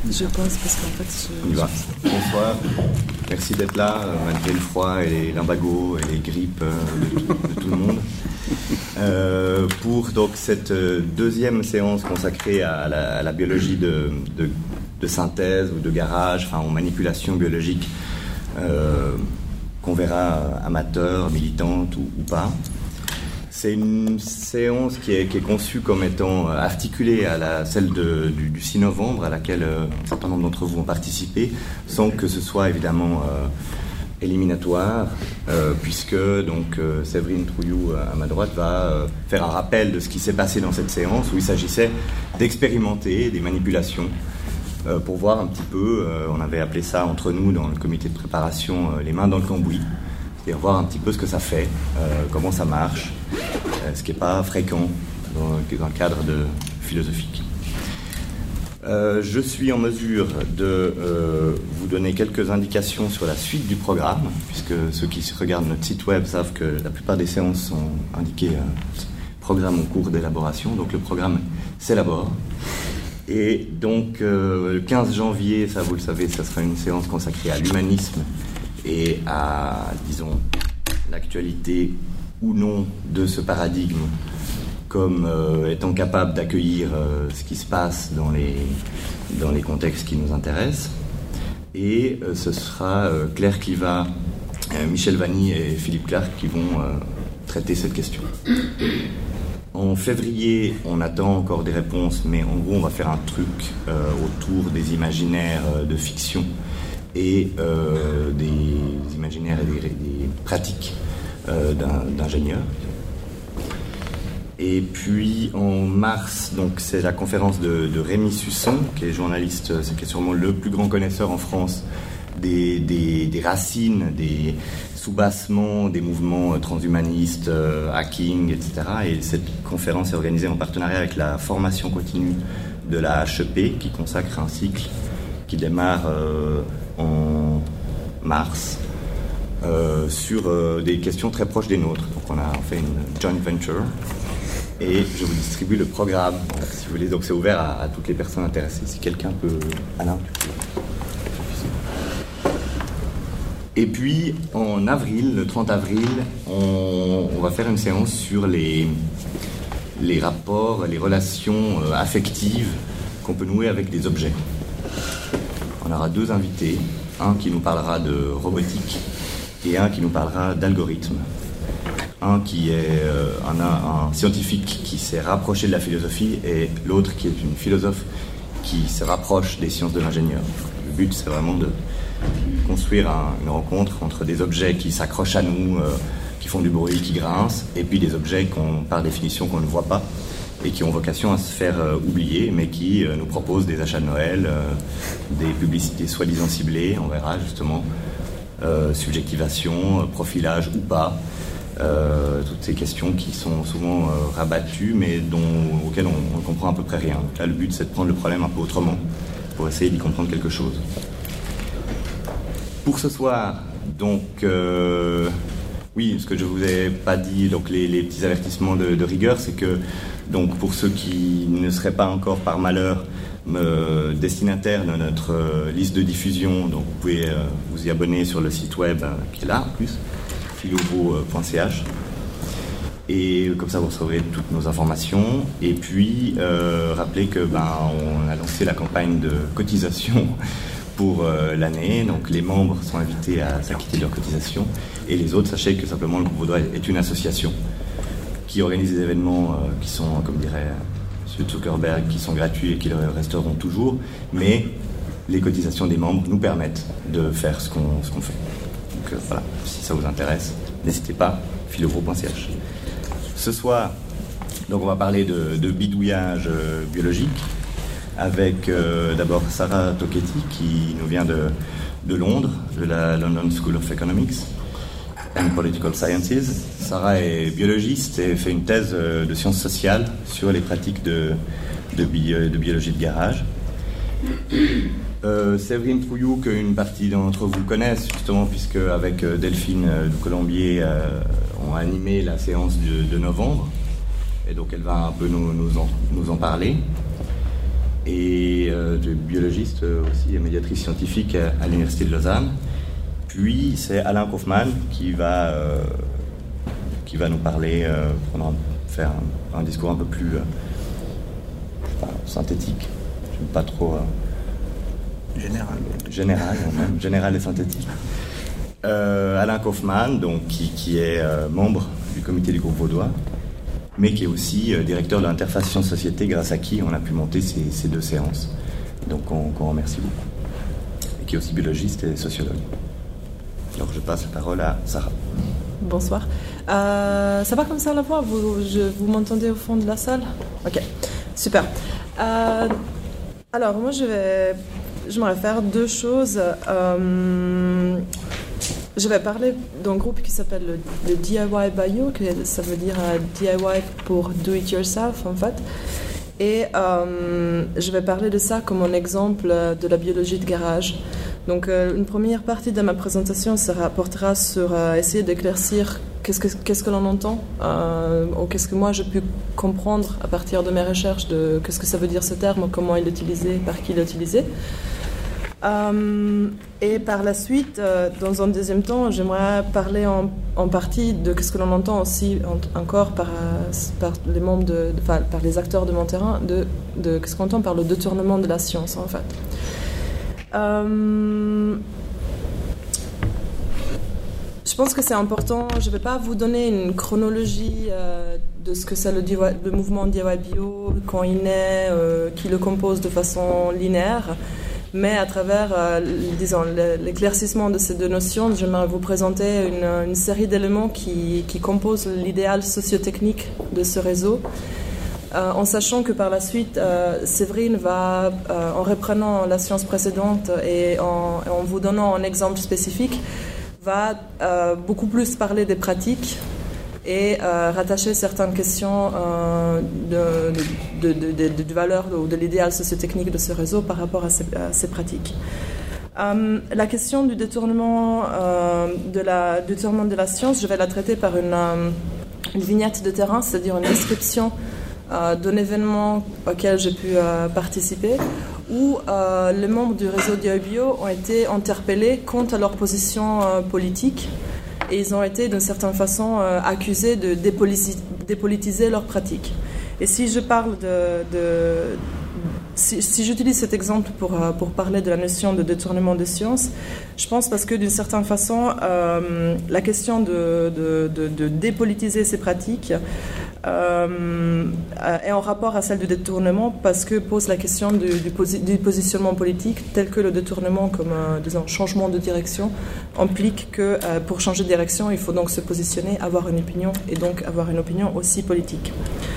Je pense, parce qu'en fait... On y va. Bonsoir. Merci d'être là, malgré le froid et les lumbagos et les grippes de tout le monde. Pour donc cette deuxième séance consacrée à la biologie de synthèse ou de garage, enfin aux manipulations biologiques qu'on verra amateur, militante ou pas. C'est une séance qui est conçue comme étant articulée à celle du 6 novembre, à laquelle un certain nombre d'entre vous ont participé, sans que ce soit évidemment éliminatoire, puisque donc Séverine Trouillou, à ma droite, va faire un rappel de ce qui s'est passé dans cette séance, où il s'agissait d'expérimenter des manipulations pour voir un petit peu, on avait appelé ça entre nous dans le comité de préparation, les mains dans le cambouis, c'est-à-dire voir un petit peu ce que ça fait, comment ça marche, ce qui n'est pas fréquent dans le cadre philosophique. Je suis en mesure de vous donner quelques indications sur la suite du programme, puisque ceux qui regardent notre site web savent que la plupart des séances sont indiquées programme en cours d'élaboration, donc le programme s'élabore. Et donc le 15 janvier, ça vous le savez, ça sera une séance consacrée à l'humanisme et à, disons, l'actualité ou non de ce paradigme comme étant capable d'accueillir ce qui se passe dans les contextes qui nous intéressent. Et ce sera Claire Clivat, Michel Vanny et Philippe Clark qui vont traiter cette question. En février, on attend encore des réponses, mais en gros, on va faire un truc autour des imaginaires de fiction et des imaginaires et des pratiques d'ingénieurs. Et puis en mars, donc c'est la conférence de Rémi Susson, qui est journaliste, qui est sûrement le plus grand connaisseur en France des racines, des soubassements, des mouvements transhumanistes, hacking, etc. Et cette conférence est organisée en partenariat avec la formation continue de la HEP, qui consacre un cycle qui démarre en mars sur des questions très proches des nôtres. Donc on a fait une joint venture et je vous distribue le programme, si vous voulez. Donc c'est ouvert à toutes les personnes intéressées. Si quelqu'un peut... Alain, tu peux... Et puis, en avril, le 30 avril, on va faire une séance sur les rapports, les relations affectives qu'on peut nouer avec des objets. On aura deux invités, un qui nous parlera de robotique et un qui nous parlera d'algorithme. Un qui est un scientifique qui s'est rapproché de la philosophie et l'autre qui est une philosophe qui se rapproche des sciences de l'ingénieur. Le but, c'est vraiment de construire une rencontre entre des objets qui s'accrochent à nous, qui font du bruit, qui grincent, et puis des objets par définition qu'on ne voit pas et qui ont vocation à se faire oublier, mais qui nous proposent des achats de Noël, des publicités soi-disant ciblées, on verra justement, subjectivation, profilage ou pas, toutes ces questions qui sont souvent rabattues, mais auxquelles on ne comprend à peu près rien. Donc là, le but, c'est de prendre le problème un peu autrement, pour essayer d'y comprendre quelque chose. Pour ce soir, donc, oui, ce que je ne vous ai pas dit, donc les petits avertissements de rigueur, c'est que, donc, pour ceux qui ne seraient pas encore par malheur destinataires de notre liste de diffusion, donc vous pouvez vous y abonner sur le site web qui est là, en plus, philovo.ch. Et comme ça, vous recevrez toutes nos informations. Et puis, rappelez que on a lancé la campagne de cotisation pour l'année, donc les membres sont invités à s'acquitter de leur cotisation et les autres, sachez que simplement le groupe Vaudois est une association qui organise des événements qui sont, comme dirait M. Zuckerberg, qui sont gratuits et qui le resteront toujours, mais les cotisations des membres nous permettent de faire ce qu'on fait. Donc voilà, si ça vous intéresse, n'hésitez pas, philovo.ch. Ce soir, donc on va parler de bidouillage biologique, avec d'abord Sarah Tocchetti qui nous vient de Londres, de la London School of Economics and Political Sciences. Sarah est biologiste et fait une thèse de sciences sociales sur les pratiques de biologie de garage. Séverine Trouillou, qu'une partie d'entre vous connaissent justement, puisque avec Delphine de Colombier ont animé la séance de novembre, et donc elle va un peu nous en parler. et biologiste aussi, et médiatrice scientifique à l'Université de Lausanne. Puis c'est Alain Kaufmann qui va nous parler, faire un discours un peu plus synthétique, je n'aime pas trop... Général et synthétique. Alain Kaufmann, donc, qui est membre du comité du groupe Vaudois, mais qui est aussi directeur de l'interface sciences-société, grâce à qui on a pu monter ces 2 séances. Donc on remercie beaucoup. Et qui est aussi biologiste et sociologue. Alors je passe la parole à Sarah. Bonsoir. Ça va comme ça la voix? Vous m'entendez au fond de la salle? Ok, super. Alors moi j'aimerais faire 2 choses. Je vais parler d'un groupe qui s'appelle le DIY Bio, ça veut dire DIY pour Do It Yourself en fait. Et je vais parler de ça comme un exemple de la biologie de garage. Donc une première partie de ma présentation portera sur essayer d'éclaircir qu'est-ce que l'on entend, ou qu'est-ce que moi j'ai pu comprendre à partir de mes recherches de qu'est-ce que ça veut dire ce terme, comment il est utilisé, par qui il est utilisé. Et par la suite, dans un deuxième temps, j'aimerais parler en partie de ce que l'on entend aussi encore par les membres par les acteurs de mon terrain, de ce qu'on entend par le détournement de la science en fait. Je pense que c'est important. Je ne vais pas vous donner une chronologie de ce que c'est le mouvement DIY Bio, quand il naît, qui le compose de façon linéaire. Mais à travers, l'éclaircissement de ces 2 notions, j'aimerais vous présenter une série d'éléments qui composent l'idéal sociotechnique de ce réseau, en sachant que par la suite, Séverine va, en reprenant la science précédente et en vous donnant un exemple spécifique, va beaucoup plus parler des pratiques et rattacher certaines questions de valeur ou de l'idéal sociotechnique de ce réseau par rapport à ces pratiques. La question du détournement de la science, je vais la traiter par une vignette de terrain, c'est-à-dire une description d'un événement auquel j'ai pu participer, où les membres du réseau DIY Bio ont été interpellés quant à leur position politique. Et ils ont été d'une certaine façon accusés de dépolitiser leurs pratiques. Et si je parle si j'utilise cet exemple pour parler de la notion de détournement de science, je pense parce que d'une certaine façon, la question de dépolitiser ces pratiques est en rapport à celle du détournement, parce que pose la question du positionnement politique, tel que le détournement comme disons, changement de direction implique que pour changer de direction, il faut donc se positionner, avoir une opinion, et donc avoir une opinion aussi politique.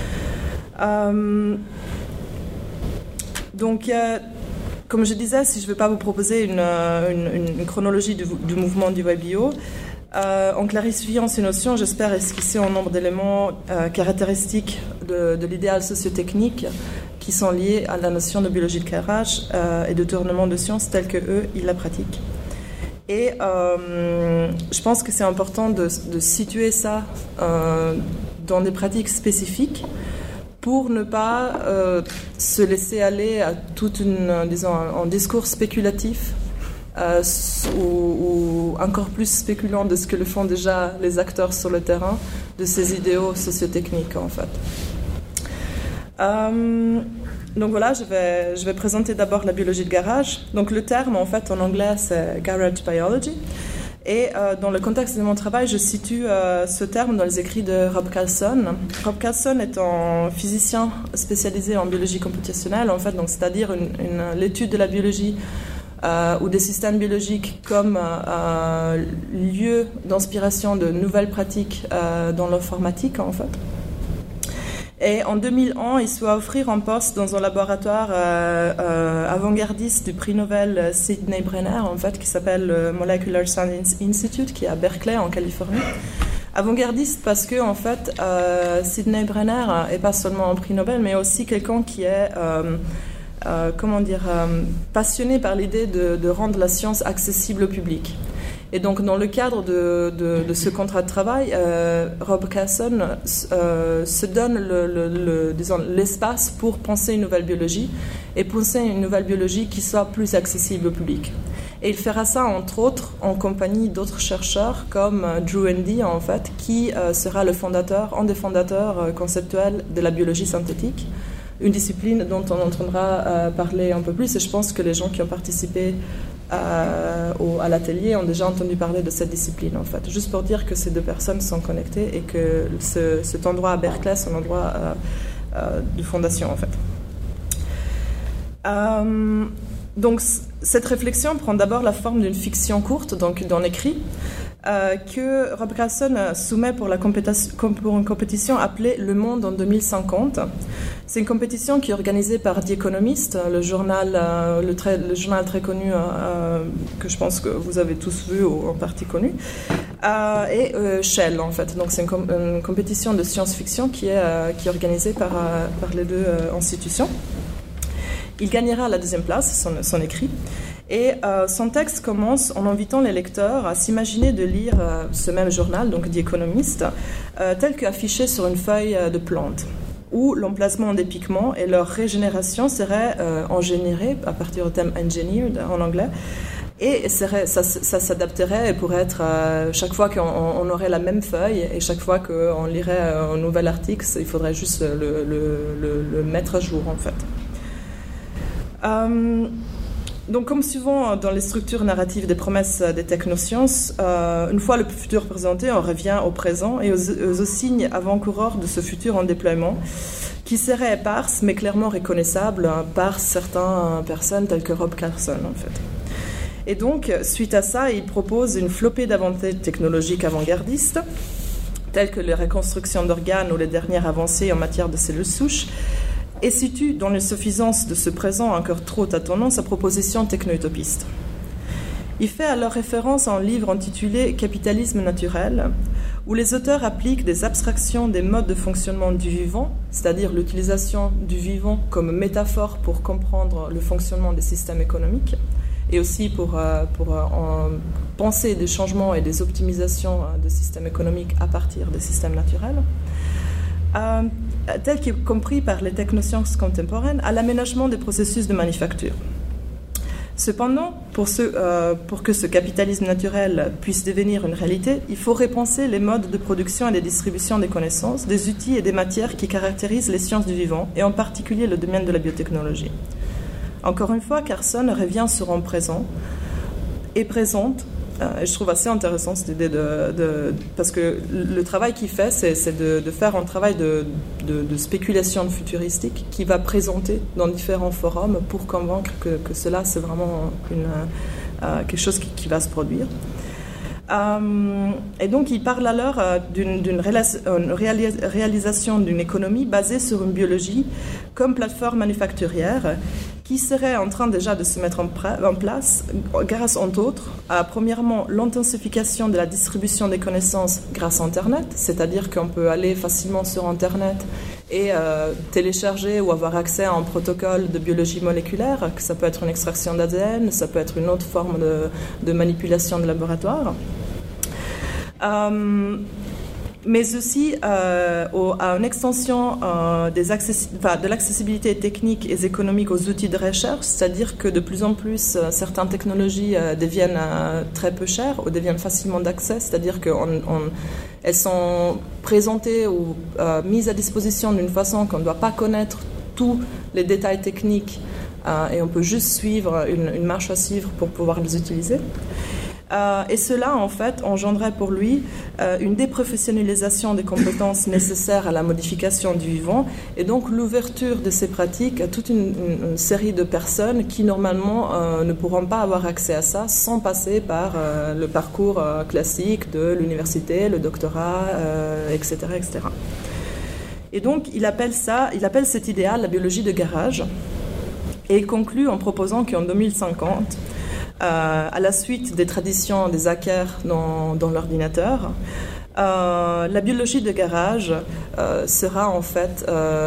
Donc, comme je disais, si je ne veux pas vous proposer une chronologie du mouvement DIY Bio, en clarifiant ces notions, j'espère esquisser un nombre d'éléments caractéristiques de l'idéal sociotechnique qui sont liés à la notion de biologie de garage et de détournement de sciences telle que eux, ils la pratiquent. Et je pense que c'est important de situer ça dans des pratiques spécifiques pour ne pas se laisser aller à un discours spéculatif ou encore plus spéculant de ce que le font déjà les acteurs sur le terrain, de ces idéaux sociotechniques en fait. Donc voilà, je vais présenter d'abord la biologie de garage. Donc le terme en fait en anglais c'est garage biology. Et dans le contexte de mon travail, je situe ce terme dans les écrits de Rob Carlson. Rob Carlson est un physicien spécialisé en biologie computationnelle, en fait, donc c'est-à-dire l'étude de la biologie ou des systèmes biologiques comme lieu d'inspiration de nouvelles pratiques dans l'informatique, en fait. Et en 2001, il se fait offrir un poste dans un laboratoire avant-gardiste du prix Nobel Sidney Brenner, en fait, qui s'appelle le Molecular Science Institute, qui est à Berkeley, en Californie. Avant-gardiste parce que, en fait, Sidney Brenner est pas seulement un prix Nobel, mais aussi quelqu'un qui est, passionné par l'idée de rendre la science accessible au public. Et donc, dans le cadre de ce contrat de travail, Rob Carlson se donne l'espace pour penser une nouvelle biologie et penser une nouvelle biologie qui soit plus accessible au public. Et il fera ça, entre autres, en compagnie d'autres chercheurs comme Drew Endy, en fait, qui sera un des fondateurs conceptuels de la biologie synthétique, une discipline dont on entendra parler un peu plus. Et je pense que les gens qui ont participé à l'atelier ont déjà entendu parler de cette discipline, en fait. Juste pour dire que ces deux personnes sont connectées et que cet endroit à Berkeley, c'est un endroit de fondation, en fait. Donc, cette réflexion prend d'abord la forme d'une fiction courte, donc d'un écrit, que Rob Carlson soumet pour une compétition appelée Le Monde en 2050. C'est une compétition qui est organisée par The Economist, le journal très connu que je pense que vous avez tous vu ou en partie connu, et Shell, en fait. Donc c'est une compétition de science-fiction qui est organisée par les deux institutions. Il gagnera la deuxième place, son écrit. Et son texte commence en invitant les lecteurs à s'imaginer de lire ce même journal, donc The Economist, tel qu'affiché sur une feuille de plante, où l'emplacement des pigments et leur régénération seraient ingénierés à partir du terme engineered en anglais. Et ça s'adapterait et pourrait être chaque fois qu'on aurait la même feuille et chaque fois qu'on lirait un nouvel article, il faudrait juste le mettre à jour, en fait. Donc, comme souvent dans les structures narratives des promesses des technosciences, une fois le futur présenté, on revient au présent et aux signes avant-coureurs de ce futur en déploiement, qui serait éparse mais clairement reconnaissable par certaines personnes telles que Rob Carlson, en fait. Et donc, suite à ça, il propose une flopée d'avancées technologiques avant-gardistes, telles que les reconstructions d'organes ou les dernières avancées en matière de cellules souches, et situe dans l'insuffisance de ce présent encore trop tâtonnant sa proposition techno-utopiste. Il fait alors référence à un livre intitulé « Capitalisme naturel », où les auteurs appliquent des abstractions des modes de fonctionnement du vivant, c'est-à-dire l'utilisation du vivant comme métaphore pour comprendre le fonctionnement des systèmes économiques, et aussi pour penser des changements et des optimisations des systèmes économiques à partir des systèmes naturels, tel qu'il est compris par les technosciences contemporaines, à l'aménagement des processus de manufacture. Cependant, pour que ce capitalisme naturel puisse devenir une réalité, il faut repenser les modes de production et de distribution des connaissances, des outils et des matières qui caractérisent les sciences du vivant, et en particulier le domaine de la biotechnologie. Encore une fois, Carlson revient sur un présent et présente. Et je trouve assez intéressant cette idée parce que le travail qu'il fait, c'est de faire un travail de spéculation futuristique qui va présenter dans différents forums pour convaincre que cela, c'est vraiment quelque chose qui va se produire. Et donc, il parle alors d'une réalisation d'une économie basée sur une biologie comme plateforme manufacturière qui serait en train déjà de se mettre en place grâce, entre autres, à, premièrement, l'intensification de la distribution des connaissances grâce à Internet, c'est-à-dire qu'on peut aller facilement sur Internet et télécharger ou avoir accès à un protocole de biologie moléculaire, que ça peut être une extraction d'ADN, ça peut être une autre forme de manipulation de laboratoire. Mais aussi à une extension de l'accessibilité technique et économique aux outils de recherche, c'est-à-dire que de plus en plus, certaines technologies deviennent très peu chères ou deviennent facilement d'accès, c'est-à-dire qu'elles sont présentées ou mises à disposition d'une façon qu'on ne doit pas connaître tous les détails techniques et on peut juste suivre une marche à suivre pour pouvoir les utiliser. Et cela, en fait, engendrait pour lui une déprofessionnalisation des compétences nécessaires à la modification du vivant et donc l'ouverture de ces pratiques à toute une série de personnes qui, normalement, ne pourront pas avoir accès à ça sans passer par le parcours classique de l'université, le doctorat, etc., etc. Et donc, il appelle cet idéal la biologie de garage et il conclut en proposant qu'en 2050, à la suite des traditions des hackers dans l'ordinateur, la biologie de garage sera en fait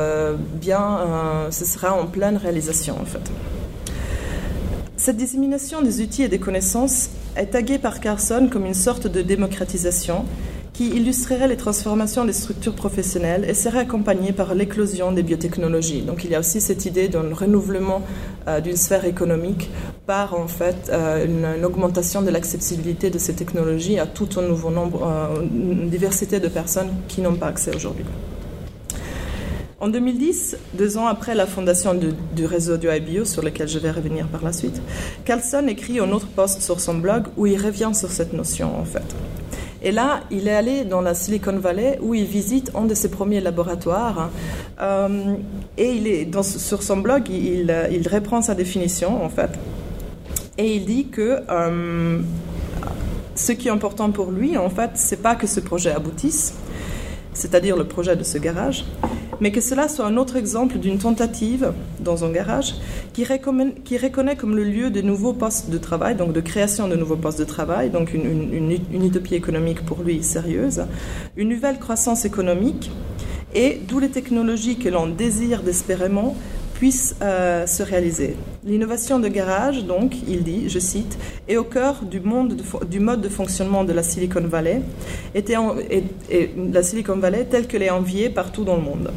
ce sera en pleine réalisation, en fait. Cette dissémination des outils et des connaissances est taguée par Carlson comme une sorte de démocratisation qui illustrerait les transformations des structures professionnelles et serait accompagné par l'éclosion des biotechnologies. Donc il y a aussi cette idée d'un renouvellement d'une sphère économique par en fait une augmentation de l'accessibilité de ces technologies à tout un nouveau nombre, une diversité de personnes qui n'ont pas accès aujourd'hui. En 2010, 2 ans après la fondation du réseau du IBO, sur lequel je vais revenir par la suite, Carlson écrit un autre post sur son blog où il revient sur cette notion en fait. Et là, il est allé dans la Silicon Valley où il visite un de ses premiers laboratoires et sur son blog, il reprend sa définition en fait. Et il dit que ce qui est important pour lui en fait, c'est pas que ce projet aboutisse, c'est-à-dire le projet de ce garage, mais que cela soit un autre exemple d'une tentative dans un garage qui reconnaît comme le lieu de nouveaux postes de travail, donc de création de nouveaux postes de travail, donc une utopie économique pour lui sérieuse, une nouvelle croissance économique, et d'où les technologies que l'on désire désespérément puissent se réaliser. L'innovation de garage, donc, il dit, je cite, est au cœur du mode de fonctionnement de la Silicon Valley, et la Silicon Valley telle qu'elle est enviée partout dans le monde.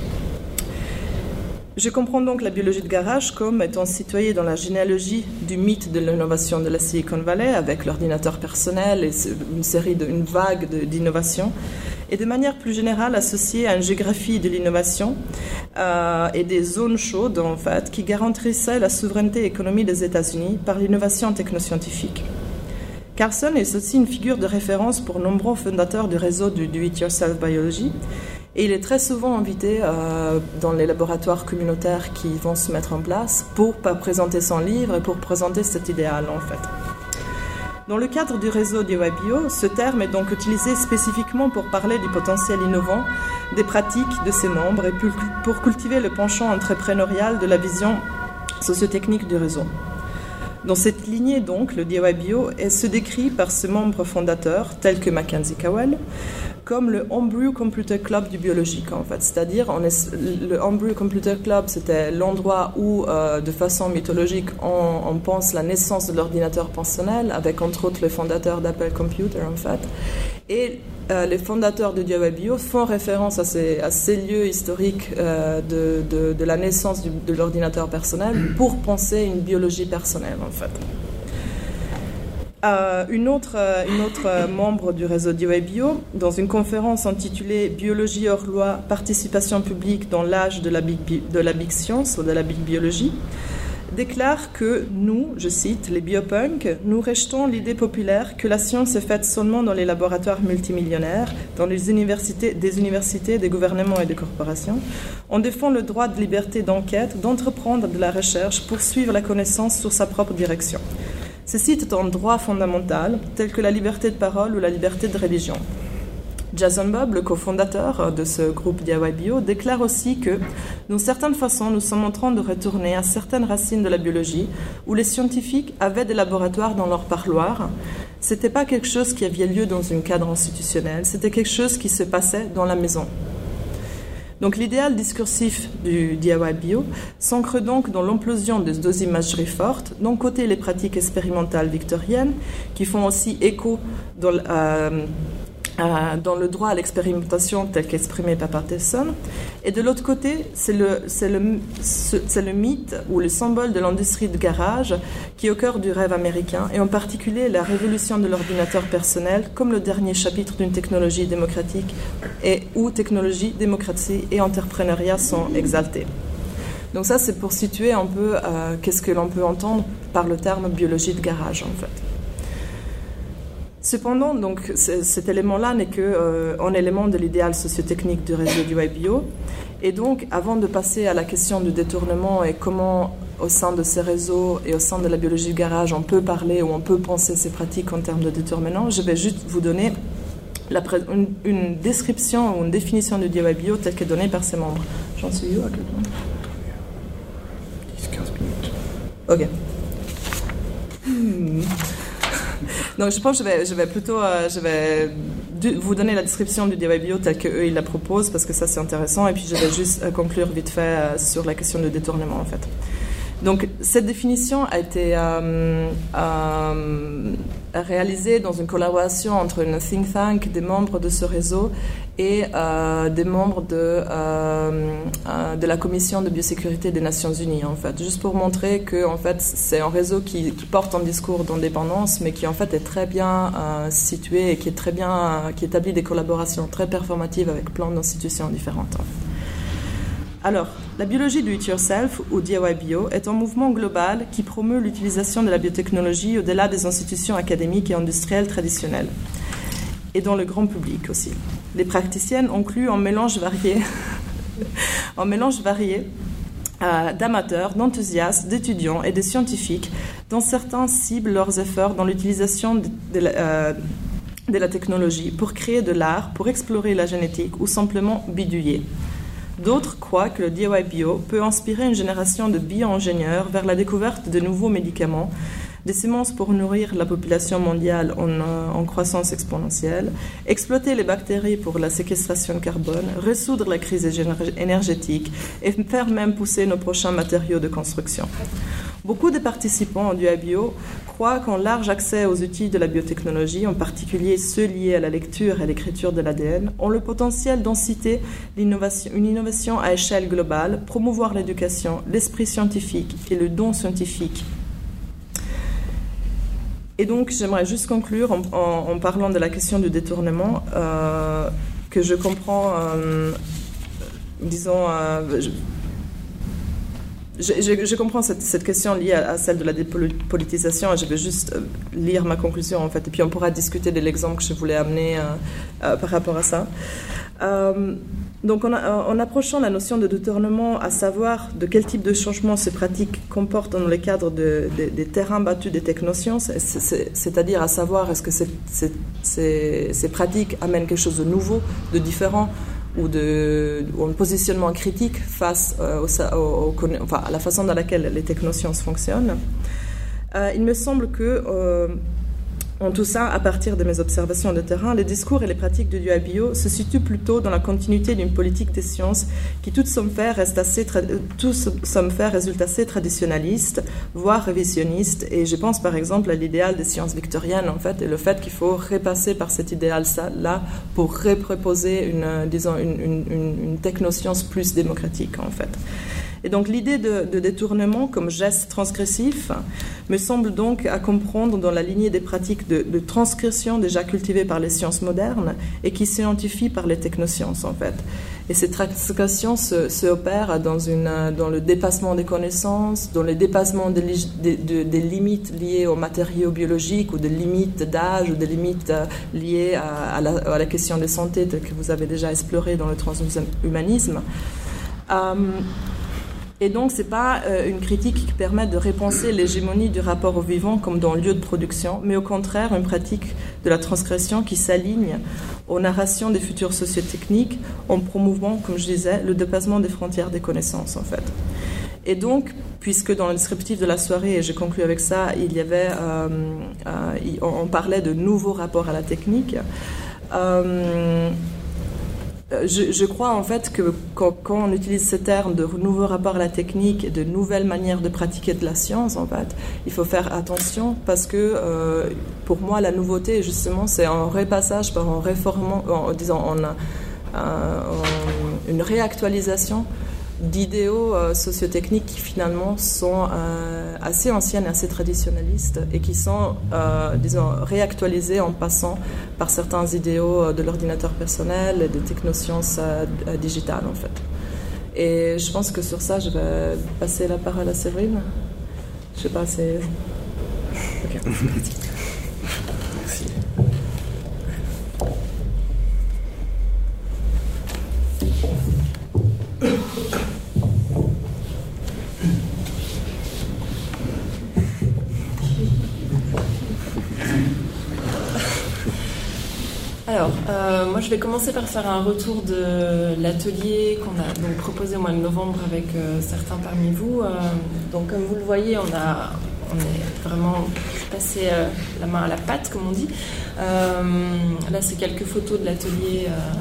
Je comprends donc la biologie de garage comme étant située dans la généalogie du mythe de l'innovation de la Silicon Valley, avec l'ordinateur personnel et une vague d'innovations, et de manière plus générale associée à une géographie de l'innovation et des zones chaudes, en fait, qui garantissaient la souveraineté économique des États-Unis par l'innovation technoscientifique. Carlson est aussi une figure de référence pour nombreux fondateurs du réseau du Do-It-Yourself Biology, et il est très souvent invité dans les laboratoires communautaires qui vont se mettre en place pour présenter son livre et pour présenter cet idéal, en fait. Dans le cadre du réseau DYBio, ce terme est donc utilisé spécifiquement pour parler du potentiel innovant des pratiques de ses membres et pour cultiver le penchant entrepreneurial de la vision sociotechnique du réseau. Dans cette lignée, donc, le DYBio se décrit par ses membres fondateurs, tels que Mackenzie Cowell, comme le Homebrew Computer Club du biologique, en fait. C'est-à-dire, le Homebrew Computer Club, c'était l'endroit où, de façon mythologique, on pense la naissance de l'ordinateur personnel, avec entre autres le fondateur d'Apple Computer, en fait. Et les fondateurs de DYBio font référence à ces lieux historiques de la naissance de l'ordinateur personnel pour penser une biologie personnelle, en fait. Une autre membre du réseau DYBio, dans une conférence intitulée « Biologie hors loi, participation publique dans l'âge de la big science » ou de la big biologie, déclare que nous, je cite, les biopunks, nous rejetons l'idée populaire que la science est faite seulement dans les laboratoires multimillionnaires, dans les universités, des gouvernements et des corporations. On défend le droit de liberté d'enquête, d'entreprendre de la recherche pour suivre la connaissance sur sa propre direction. Ceci est un droit fondamental, tel que la liberté de parole ou la liberté de religion. Jason Bob, le cofondateur de ce groupe DYBio, déclare aussi que, d'une certaine façon, nous sommes en train de retourner à certaines racines de la biologie où les scientifiques avaient des laboratoires dans leur parloir. Ce n'était pas quelque chose qui avait lieu dans un cadre institutionnel, c'était quelque chose qui se passait dans la maison. Donc l'idéal discursif du DYBio s'ancre donc dans l'implosion de deux imageries fortes. D'un côté, les pratiques expérimentales victoriennes, qui font aussi écho dans le droit à l'expérimentation tel qu'exprimé par Patterson, et de l'autre côté, c'est le mythe ou le symbole de l'industrie de garage qui est au cœur du rêve américain, et en particulier la révolution de l'ordinateur personnel comme le dernier chapitre d'une technologie démocratique et où technologie, démocratie et entrepreneuriat sont exaltés. Donc ça, c'est pour situer un peu qu'est-ce que l'on peut entendre par le terme biologie de garage, en fait. Cependant, donc, cet élément-là n'est qu'un élément de l'idéal sociotechnique du réseau DYBio. Et donc, avant de passer à la question du détournement et comment, au sein de ces réseaux et au sein de la biologie de garage, on peut parler ou on peut penser ces pratiques en termes de détournement, je vais juste vous donner une description ou une définition du DYBio telle qu'elle est donnée par ses membres. J'en suis où à quel point ? 10-15 minutes. Ok. Donc je pense que je vais vous donner la description du DYBio telle qu'eux ils la proposent parce que ça c'est intéressant, et puis je vais juste conclure vite fait sur la question de détournement en fait. Donc cette définition a été réalisée dans une collaboration entre une think tank, des membres de ce réseau et des membres de la Commission de biosécurité des Nations Unies, en fait, juste pour montrer que en fait c'est un réseau qui porte un discours d'indépendance, mais qui en fait est très bien situé et qui établit des collaborations très performatives avec plein d'institutions différentes. Alors, la biologie do it yourself ou DIY Bio est un mouvement global qui promeut l'utilisation de la biotechnologie au-delà des institutions académiques et industrielles traditionnelles, et dans le grand public aussi. Les praticiennes incluent un mélange varié, d'amateurs, d'enthousiastes, d'étudiants et de scientifiques, dont certains ciblent leurs efforts dans l'utilisation de la technologie pour créer de l'art, pour explorer la génétique ou simplement bidouiller. D'autres croient que le DIY Bio peut inspirer une génération de bio-ingénieurs vers la découverte de nouveaux médicaments, des semences pour nourrir la population mondiale en croissance exponentielle, exploiter les bactéries pour la séquestration de carbone, résoudre la crise énergétique et faire même pousser nos prochains matériaux de construction. Beaucoup de participants au DIY Bio croient qu'un large accès aux outils de la biotechnologie, en particulier ceux liés à la lecture et à l'écriture de l'ADN, ont le potentiel d'inciter une innovation à échelle globale, promouvoir l'éducation, l'esprit scientifique et le don scientifique. Et donc, j'aimerais juste conclure en parlant de la question du détournement, que je comprends, je comprends cette question liée à celle de la dépolitisation, et je vais juste lire ma conclusion, en fait, et puis on pourra discuter de l'exemple que je voulais amener par rapport à ça. Donc, en approchant la notion de détournement, à savoir de quel type de changement ces pratiques comportent dans le cadre des terrains battus des technosciences, c'est-à-dire à savoir est-ce que ces pratiques amènent quelque chose de nouveau, de différent, ou un positionnement critique face à la façon dans laquelle les technosciences fonctionnent. Il me semble que en tout ça, à partir de mes observations de terrain, les discours et les pratiques du DIY Bio se situent plutôt dans la continuité d'une politique des sciences qui, toute somme faire, résulte assez traditionnaliste, voire révisionniste. Et je pense par exemple à l'idéal des sciences victoriennes, en fait, et le fait qu'il faut repasser par cet idéal-là pour reproposer une technoscience plus démocratique, en fait. Et donc l'idée de détournement comme geste transgressif me semble donc à comprendre dans la lignée des pratiques de transgression déjà cultivées par les sciences modernes et qui s'identifient par les technosciences, en fait. Et cette transgression se opère dans le dépassement des connaissances, dans le dépassement des limites liées aux matériaux biologiques ou des limites d'âge ou des limites liées à la question de santé telle que vous avez déjà exploré dans le transhumanisme. Et donc, ce n'est pas une critique qui permet de repenser l'hégémonie du rapport au vivant comme dans le lieu de production, mais au contraire, une pratique de la transgression qui s'aligne aux narrations des futurs sociotechniques en promouvant, comme je disais, le dépassement des frontières des connaissances, en fait. Et donc, puisque dans le descriptif de la soirée, et je conclue avec ça, il y avait, on parlait de nouveaux rapports à la technique, je crois en fait que quand on utilise ce terme de nouveau rapport à la technique et de nouvelles manières de pratiquer de la science, en fait, il faut faire attention parce que pour moi la nouveauté justement c'est un repassage par un réformement, une réactualisation d'idéaux sociotechniques qui finalement sont assez anciennes, assez traditionnalistes et qui sont, réactualisés en passant par certains idéaux de l'ordinateur personnel et des technosciences digitales, en fait. Et je pense que sur ça, je vais passer la parole à Séverine. Je sais pas, c'est... Ok. Merci. Alors, moi je vais commencer par faire un retour de l'atelier qu'on a donc proposé au mois de novembre avec certains parmi vous. Donc comme vous le voyez, on est vraiment passé la main à la pâte, comme on dit. Là, c'est quelques photos de l'atelier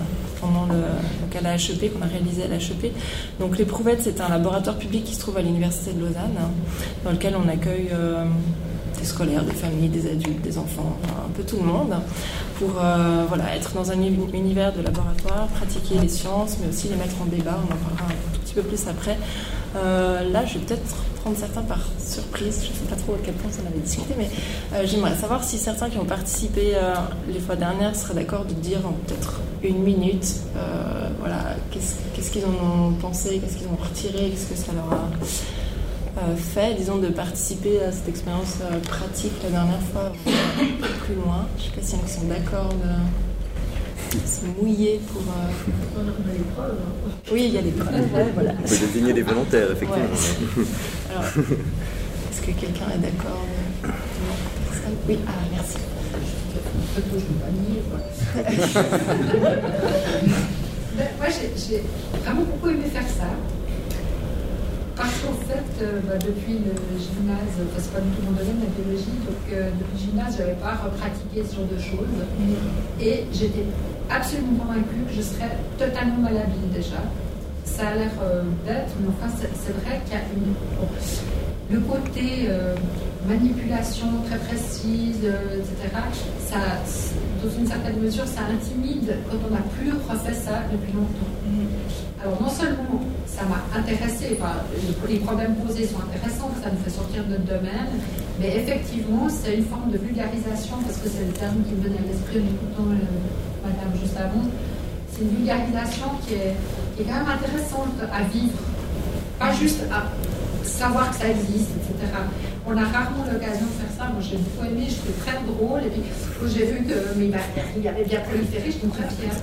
donc à la HEP, qu'on a réalisé à la HEP. Donc l'Éprouvette, c'est un laboratoire public qui se trouve à l'Université de Lausanne, dans lequel on accueille des scolaires, des familles, des adultes, des enfants, un peu tout le monde, pour être dans un univers de laboratoire, pratiquer les sciences, mais aussi les mettre en débat. On en parlera un tout petit peu plus après. Là, je vais peut-être prendre certains par surprise. Je ne sais pas trop à quel point ça en avait discuté, mais j'aimerais savoir si certains qui ont participé les fois dernières seraient d'accord de dire en peut-être 1 minute, qu'est-ce qu'ils en ont pensé, qu'est-ce qu'ils ont retiré, qu'est-ce que ça leur a fait, disons, de participer à cette expérience pratique la dernière fois, un peu plus loin. Je ne sais pas s'il y en a qui sont d'accord de se mouiller pour... On a les preuves. Oui, il y a des preuves, ouais, voilà. On peut désigner des volontaires, effectivement. Ouais. Alors, est-ce que quelqu'un est d'accord de... Non, personne ? Oui, merci. Je ne peux pas nier. Moi, j'ai vraiment beaucoup aimé faire ça. Parce qu'en fait, depuis le gymnase, c'est pas du tout mon domaine, la biologie, donc depuis le gymnase, je n'avais pas pratiqué ce genre de choses. Et j'étais absolument convaincue que je serais totalement malhabile déjà. Ça a l'air bête, mais enfin, c'est vrai qu'il y a le côté manipulation très précise, etc., ça, dans une certaine mesure, ça intimide quand on n'a plus refait ça depuis longtemps. Alors non seulement ça m'a intéressée, les problèmes posés sont intéressants, ça nous fait sortir de notre domaine, mais effectivement c'est une forme de vulgarisation, parce que c'est le terme qui me venait à l'esprit en écoutant madame juste avant. C'est une vulgarisation qui est quand même intéressante à vivre, pas juste à savoir que ça existe, etc. On a rarement l'occasion de faire ça. Moi, j'ai beaucoup aimé, je trouvais très drôle. Et puis, quand j'ai vu que mes bactéries avaient bien proliféré, je suis très fière.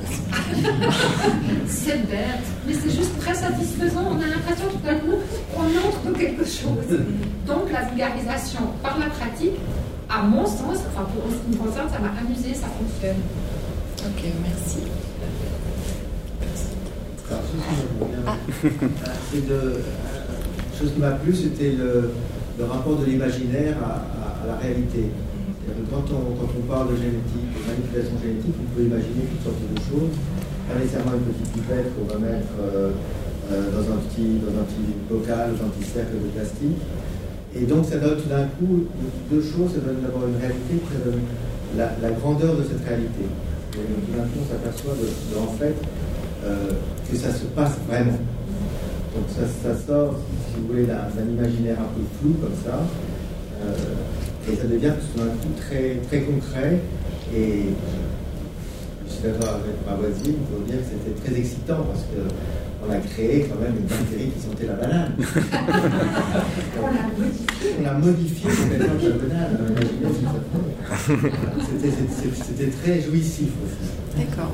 C'est bête, mais c'est juste très satisfaisant. On a l'impression tout d'un coup qu'on entre dans quelque chose. Donc, la vulgarisation par la pratique, à mon sens, pour ce qui me concerne, ça m'a amusé, ça fonctionne. Ok, merci. Chose qui m'a plu, c'était le rapport de l'imaginaire à la réalité. Quand on parle de génétique, de manipulation génétique, on peut imaginer toutes sortes de choses. Pas nécessairement une petite pipette qu'on va mettre dans un petit bocal, dans un petit cercle de plastique. Et donc ça donne tout d'un coup deux choses. Ça donne d'abord une réalité, ça donne la grandeur de cette réalité. Et tout d'un coup on s'aperçoit en fait que ça se passe vraiment. Donc ça sort, si vous voulez, d'un imaginaire un peu flou comme ça, et ça devient tout d'un coup très, très concret. Et je suis d'accord avec ma voisine pour dire que c'était très excitant parce qu'on a créé quand même une bactérie qui sentait la banane. On a modifié complètement la banane. C'était très jouissif aussi. D'accord.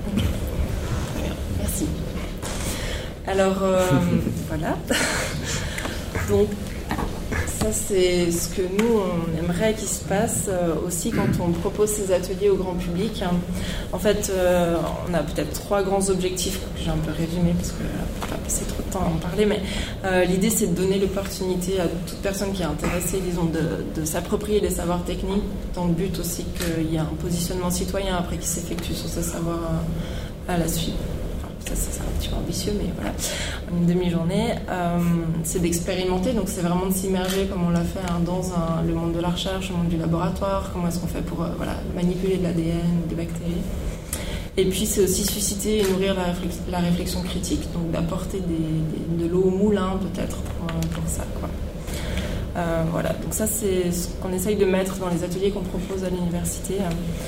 Merci. Alors, voilà. Donc, ça, c'est ce que nous, on aimerait qu'il se passe aussi quand on propose ces ateliers au grand public. En fait, on a peut-être 3 grands objectifs que j'ai un peu résumés parce que on va pas passer trop de temps à en parler, mais l'idée, c'est de donner l'opportunité à toute personne qui est intéressée, disons, de s'approprier les savoirs techniques, dans le but aussi qu'il y ait un positionnement citoyen après qui s'effectue sur ce savoir à la suite. Ça, c'est un petit peu ambitieux, mais voilà, en une demi-journée, c'est d'expérimenter, donc c'est vraiment de s'immerger comme on l'a fait dans le monde de la recherche, le monde du laboratoire, comment est-ce qu'on fait pour manipuler de l'ADN, des bactéries. Et puis c'est aussi susciter et nourrir la réflexion critique, donc d'apporter de l'eau au moulin peut-être pour ça, quoi. Voilà, donc ça c'est ce qu'on essaye de mettre dans les ateliers qu'on propose à l'université.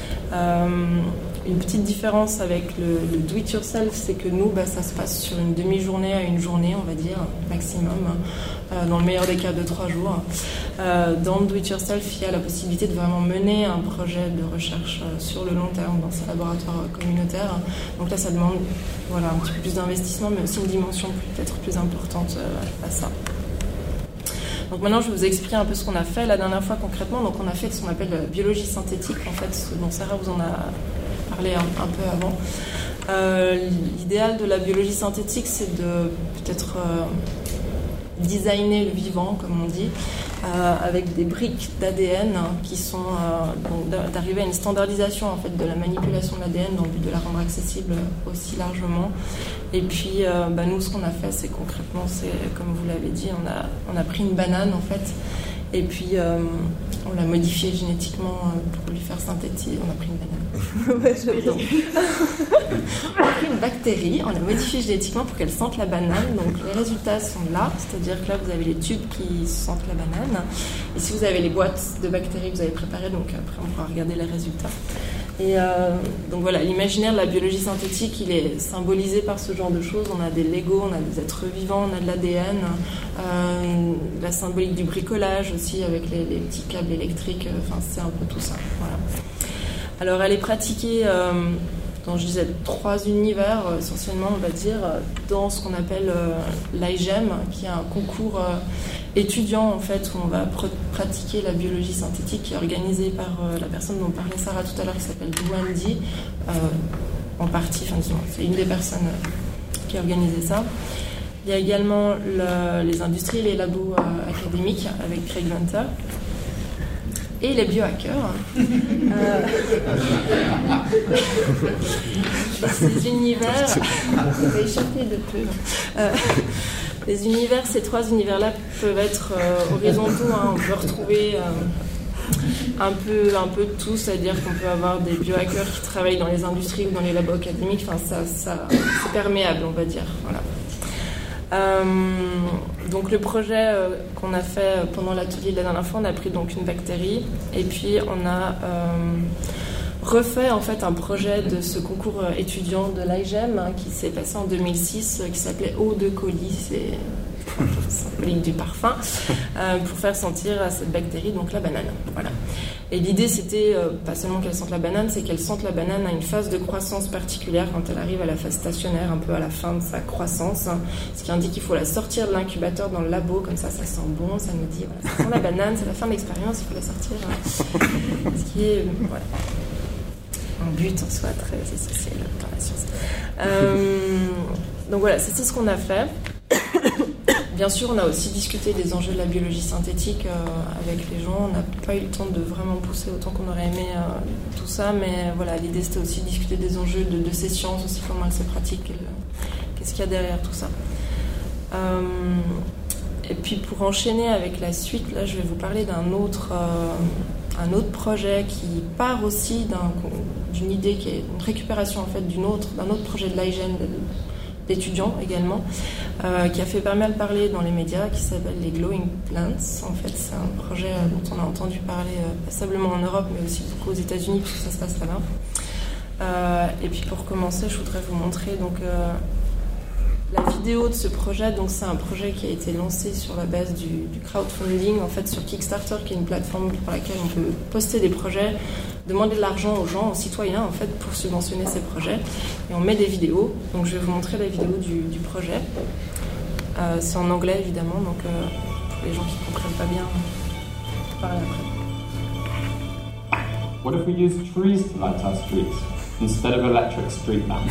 Une petite différence avec le do-it-yourself, c'est que nous, ça se passe sur une demi-journée à une journée, on va dire, maximum, dans le meilleur des cas de 3 jours. Dans le do-it-yourself, il y a la possibilité de vraiment mener un projet de recherche sur le long terme dans ces laboratoires communautaires. Donc là, ça demande un petit peu plus d'investissement, mais aussi une dimension peut-être plus importante à ça. Donc maintenant, je vais vous expliquer un peu ce qu'on a fait la dernière fois concrètement. Donc on a fait ce qu'on appelle la biologie synthétique, en fait, ce dont Sarah vous en a parlé un peu avant. L'idéal de la biologie synthétique, c'est de peut-être designer le vivant, comme on dit, avec des briques d'ADN qui sont d'arriver à une standardisation en fait de la manipulation de l'ADN dans le but de la rendre accessible aussi largement. Et puis nous, ce qu'on a fait, c'est concrètement, comme vous l'avez dit, on a pris une banane en fait, et puis on l'a modifiée génétiquement pour lui faire synthétiser. On a pris une banane. On a pris une bactérie, on l'a modifiée génétiquement pour qu'elle sente la banane. Donc les résultats sont là, c'est-à-dire que là vous avez les tubes qui sentent la banane. Et si vous avez les boîtes de bactéries que vous avez préparées, donc après on pourra regarder les résultats. Et donc voilà, l'imaginaire de la biologie synthétique, il est symbolisé par ce genre de choses. On a des Legos, on a des êtres vivants, on a de l'ADN, la symbolique du bricolage aussi avec les petits câbles électriques, enfin c'est un peu tout ça. Voilà. Alors elle est pratiquée dans, je disais, 3 univers essentiellement, on va dire, dans ce qu'on appelle l'IGEM, qui est un concours étudiant en fait où on va pratiquer la biologie synthétique, qui est organisée par la personne dont parlait Sarah tout à l'heure, qui s'appelle Douandi, en partie, enfin disons, c'est une des personnes qui a organisé ça. Il y a également les industries, les labos académiques avec Craig Venter. Et les biohackers. Ces univers, on va échapper de peu. Les univers, ces 3 univers-là peuvent être horizontaux. On peut retrouver un peu de tout, c'est-à-dire qu'on peut avoir des biohackers qui travaillent dans les industries ou dans les labos académiques. Enfin, ça c'est perméable, on va dire. Voilà. Donc le projet qu'on a fait pendant l'atelier de la dernière fois, on a pris donc une bactérie et puis on a refait en fait un projet de ce concours étudiant de l'IGEM qui s'est passé en 2006, qui s'appelait Eau de colis, c'est symbolique du parfum, pour faire sentir à cette bactérie donc la banane. Voilà. Et l'idée c'était pas seulement qu'elle sente la banane, c'est qu'elle sente la banane à une phase de croissance particulière quand elle arrive à la phase stationnaire, un peu à la fin de sa croissance, ce qui indique qu'il faut la sortir de l'incubateur dans le labo, comme ça sent bon, ça nous dit voilà, ça sent la banane, c'est la fin de l'expérience, il faut la sortir. Ce qui est voilà, un but en soi très essentiel dans la science. Donc voilà, c'est ce qu'on a fait. Bien sûr, on a aussi discuté des enjeux de la biologie synthétique avec les gens. On n'a pas eu le temps de vraiment pousser autant qu'on aurait aimé tout ça, mais voilà, l'idée c'était aussi de discuter des enjeux de ces sciences, aussi comment elles se pratiquent, qu'est-ce qu'il y a derrière tout ça. Et puis pour enchaîner avec la suite, là je vais vous parler d'un autre projet qui part aussi d'une idée qui est une récupération en fait d'un autre projet de l'IGEM, d'étudiants également, qui a fait pas mal parler dans les médias, qui s'appelle les Glowing Plants. En fait, c'est un projet dont on a entendu parler passablement en Europe, mais aussi beaucoup aux États-Unis, puisque ça se passe là-bas. Et puis pour commencer, je voudrais vous montrer donc la vidéo de ce projet. Donc c'est un projet qui a été lancé sur la base du crowdfunding, en fait sur Kickstarter, qui est une plateforme par laquelle on peut poster des projets, demander de l'argent aux gens, aux citoyens en fait, pour subventionner ces projets. Et on met des vidéos. Donc je vais vous montrer la vidéo du projet. C'est en anglais évidemment, donc pour les gens qui ne comprennent pas bien, on parle après. What if we use trees to light our streets instead of electric street lamps?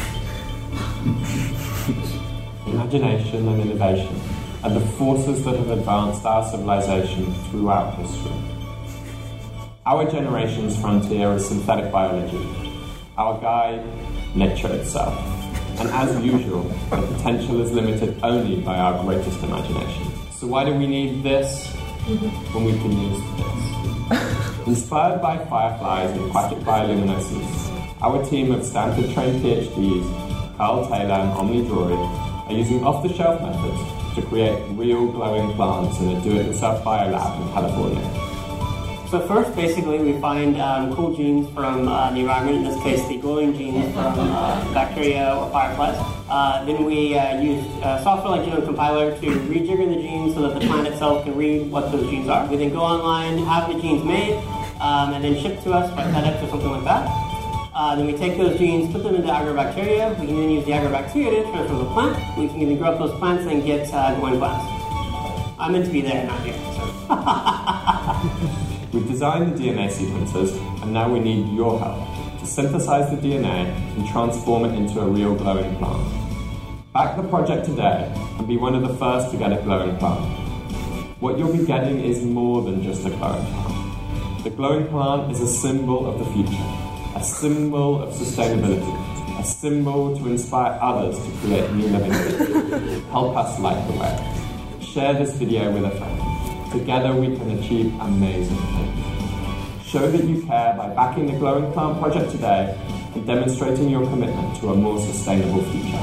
Imagination and innovation are the forces that have advanced our civilization throughout history. Our generation's frontier is synthetic biology. Our guide, nature itself. And as usual, the potential is limited only by our greatest imagination. So why do we need this when we can use this? Inspired by fireflies and aquatic bioluminescence, our team of Stanford-trained PhDs, Carl Taylor and Omni Drury, are using off-the-shelf methods to create real glowing plants in a do-it-yourself biolab in California. So first, basically, we find cool genes from the environment, in this case, the glowing genes from bacteria or fireflies. Then we use software like Genome Compiler to rejigger the genes so that the plant itself can read what those genes are. We then go online, have the genes made, and then shipped to us by FedEx or something like that. Then we take those genes, put them into agrobacteria. We can then use the agrobacteria to transform the plant. We can even grow up those plants and get glowing plants. I'm meant to be there, not here. So. We've designed the DNA sequences, and now we need your help to synthesize the DNA and transform it into a real glowing plant. Back the project today and be one of the first to get a glowing plant. What you'll be getting is more than just a glowing plant. The glowing plant is a symbol of the future, a symbol of sustainability, a symbol to inspire others to create new living things. Help us light the way. Share this video with a friend. Together we can achieve amazing things. Show that you care by backing the Glowing Plant project today and demonstrating your commitment to a more sustainable future.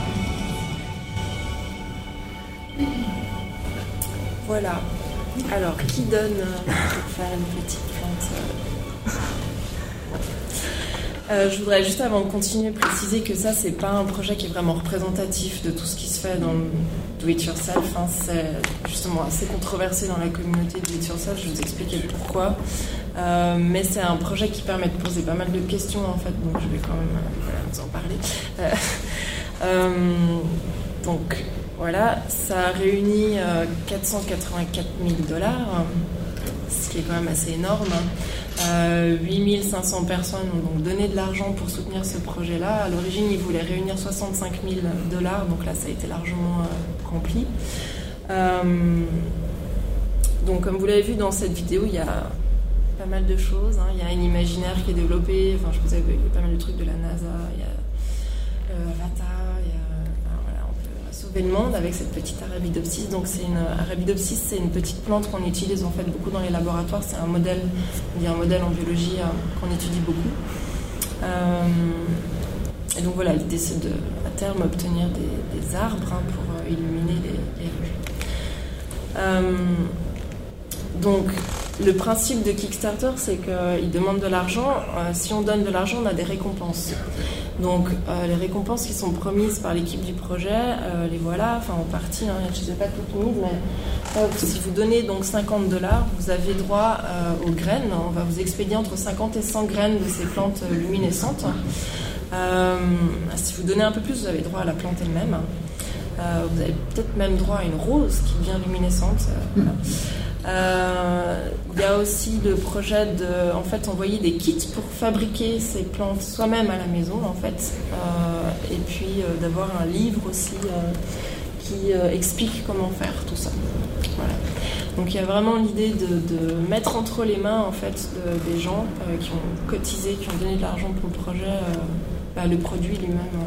Voilà. Alors, qui donne pour faire une petite plante Je voudrais juste avant de continuer préciser que ça, c'est pas un projet qui est vraiment représentatif de tout ce qui se fait dans le do-it-yourself. Hein. C'est justement assez controversé dans la communauté do-it-yourself. Je vais vous expliquer pourquoi. Mais c'est un projet qui permet de poser pas mal de questions en fait, donc je vais quand même vous en parler. Donc voilà, ça a réuni 484 000 $, ce qui est quand même assez énorme. 8500 personnes ont donc donné de l'argent pour soutenir ce projet-là. À l'origine, ils voulaient réunir 65 000 $, donc là, ça a été largement rempli. Donc, comme vous l'avez vu dans cette vidéo, il y a pas mal de choses. Hein. Il y a un imaginaire qui est développé. Enfin, je vous avais pas mal de trucs de la NASA. Il y a Avatar. Le monde avec cette petite Arabidopsis. Donc Arabidopsis, c'est une petite plante qu'on utilise en fait beaucoup dans les laboratoires. C'est un modèle en biologie qu'on étudie beaucoup. Et donc voilà, l'idée c'est de à terme obtenir des arbres pour illuminer les rues. Donc le principe de Kickstarter, c'est qu'ils demandent de l'argent. Si on donne de l'argent, on a des récompenses. Donc les récompenses qui sont promises par l'équipe du projet, les voilà, enfin en partie, hein, je ne les ai pas toutes mises, mais si vous donnez donc 50 $, vous avez droit aux graines. On va vous expédier entre 50 et 100 graines de ces plantes luminescentes. Si vous donnez un peu plus, vous avez droit à la plante elle-même. Vous avez peut-être même droit à une rose qui devient luminescente. Voilà. Il y a aussi le projet de en fait, envoyer des kits pour fabriquer ces plantes soi-même à la maison en fait, et puis d'avoir un livre aussi qui explique comment faire tout ça. Voilà. Donc il y a vraiment l'idée de mettre entre les mains en fait des gens qui ont cotisé, qui ont donné de l'argent pour le projet, le produit lui-même.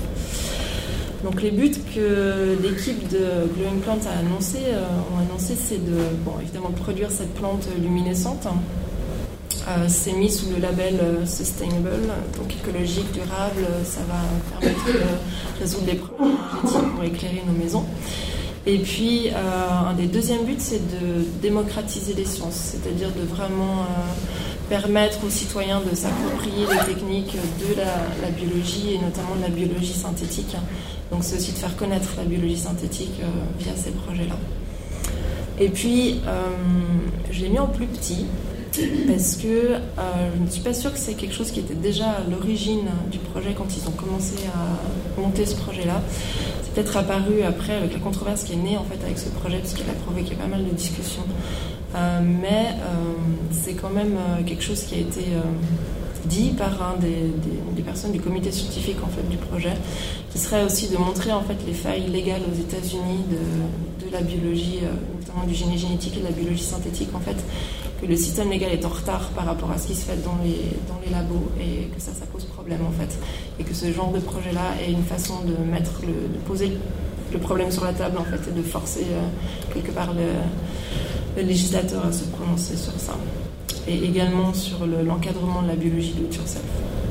Donc les buts que l'équipe de Glowing Plant ont annoncé, c'est évidemment de produire cette plante luminescente. C'est mis sous le label Sustainable, donc écologique, durable. Ça va permettre de résoudre les problèmes énergétiques pour éclairer nos maisons. Et puis un des deuxièmes buts, c'est de démocratiser les sciences, c'est-à-dire de vraiment permettre aux citoyens de s'approprier les techniques de la biologie et notamment de la biologie synthétique. Donc c'est aussi de faire connaître la biologie synthétique via ces projets-là. Et puis, je l'ai mis en plus petit parce que je ne suis pas sûre que c'est quelque chose qui était déjà à l'origine du projet quand ils ont commencé à monter ce projet-là. C'est peut-être apparu après avec la controverse qui est née en fait avec ce projet parce qu'il a provoqué pas mal de discussions. Mais c'est quand même quelque chose qui a été dit par des personnes du comité scientifique en fait du projet, qui serait aussi de montrer en fait les failles légales aux États-Unis de la biologie, notamment du génie génétique et de la biologie synthétique en fait, que le système légal est en retard par rapport à ce qui se fait dans les labos et que ça pose problème en fait, et que ce genre de projet-là est une façon de poser le problème sur la table en fait et de forcer quelque part le législateur à se prononcer sur ça. Et également sur l'encadrement de la biologie do it yourself.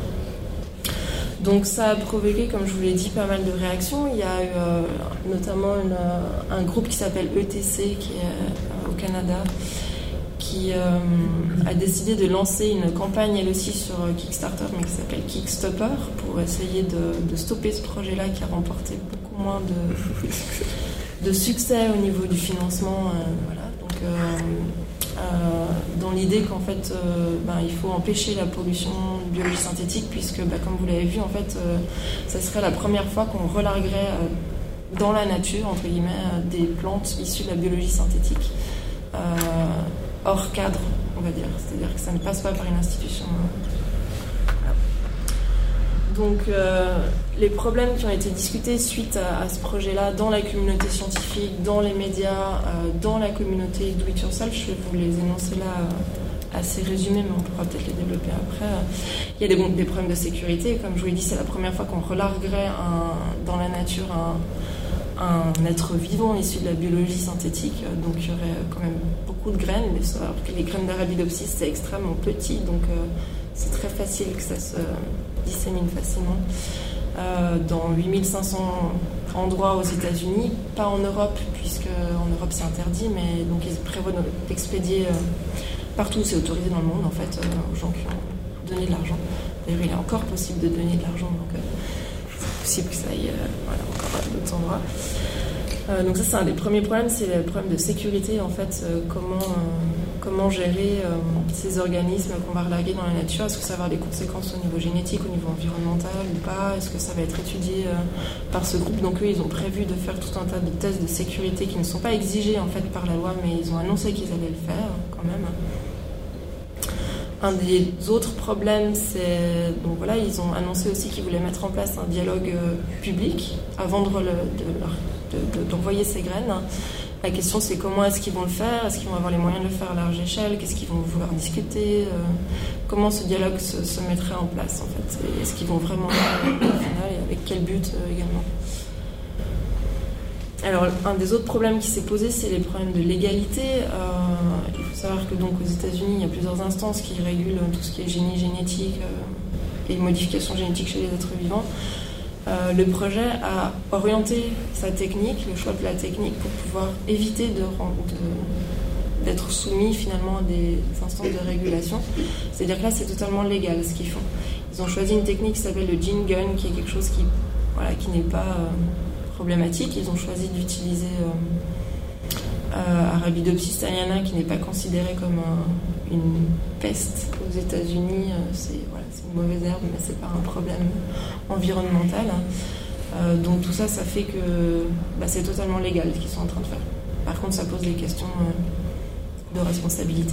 Donc ça a provoqué, comme je vous l'ai dit, pas mal de réactions. Il y a eu notamment un groupe qui s'appelle ETC, qui est au Canada, qui a décidé de lancer une campagne elle aussi sur Kickstarter, mais qui s'appelle Kickstopper, pour essayer de stopper ce projet-là qui a remporté beaucoup moins de succès au niveau du financement. Voilà. Donc dans l'idée qu'en fait il faut empêcher la pollution de biologie synthétique puisque comme vous l'avez vu en fait ça serait la première fois qu'on relarguerait dans la nature entre guillemets des plantes issues de la biologie synthétique hors cadre on va dire, c'est-à-dire que ça ne passe pas par une institution. Donc, les problèmes qui ont été discutés suite à ce projet-là dans la communauté scientifique, dans les médias, dans la communauté do it yourself, je vais vous les énoncer là assez résumés, mais on pourra peut-être les développer après. Il y a des problèmes de sécurité. Comme je vous l'ai dit, c'est la première fois qu'on relarguerait dans la nature un être vivant issu de la biologie synthétique. Donc il y aurait quand même beaucoup de graines, mais savoir que les graines d'Arabidopsis, c'est extrêmement petit, donc c'est très facile que ça se dissémine facilement. Dans 8500 endroits aux États-Unis, pas en Europe, puisque en Europe c'est interdit, mais donc ils prévoient d'expédier partout, c'est autorisé dans le monde en fait, aux gens qui ont donné de l'argent. D'ailleurs, il est encore possible de donner de l'argent, donc c'est possible que ça aille encore à d'autres endroits. Donc ça, c'est un des premiers problèmes, c'est le problème de sécurité en fait. Comment gérer ces organismes qu'on va relarguer dans la nature? Est-ce que ça va avoir des conséquences au niveau génétique, au niveau environnemental ou pas? Est-ce que ça va être étudié par ce groupe? Donc eux, ils ont prévu de faire tout un tas de tests de sécurité qui ne sont pas exigés en fait par la loi, mais ils ont annoncé qu'ils allaient le faire quand même. Un des autres problèmes, c'est donc voilà, ils ont annoncé aussi qu'ils voulaient mettre en place un dialogue public avant d'envoyer ces graines. La question, c'est comment est-ce qu'ils vont le faire? Est-ce qu'ils vont avoir les moyens de le faire à large échelle? Qu'est-ce qu'ils vont vouloir discuter? Comment ce dialogue se mettrait en place, en fait? Et est-ce qu'ils vont vraiment au final, et avec quel but également? Alors, un des autres problèmes qui s'est posé, c'est les problèmes de légalité. Il faut savoir que donc aux États-Unis, il y a plusieurs instances qui régulent tout ce qui est génie génétique et modification génétique chez les êtres vivants. Le projet a orienté sa technique, le choix de la technique, pour pouvoir éviter d'être soumis finalement à des instances de régulation. C'est-à-dire que là, c'est totalement légal ce qu'ils font. Ils ont choisi une technique qui s'appelle le gene gun, qui est quelque chose qui n'est pas problématique. Ils ont choisi d'utiliser Arabidopsis thaliana, qui n'est pas considérée comme une peste aux États-Unis. C'est une mauvaise herbe, mais c'est pas un problème environnemental. Donc tout ça fait que c'est totalement légal ce qu'ils sont en train de faire. Par contre, ça pose des questions de responsabilité.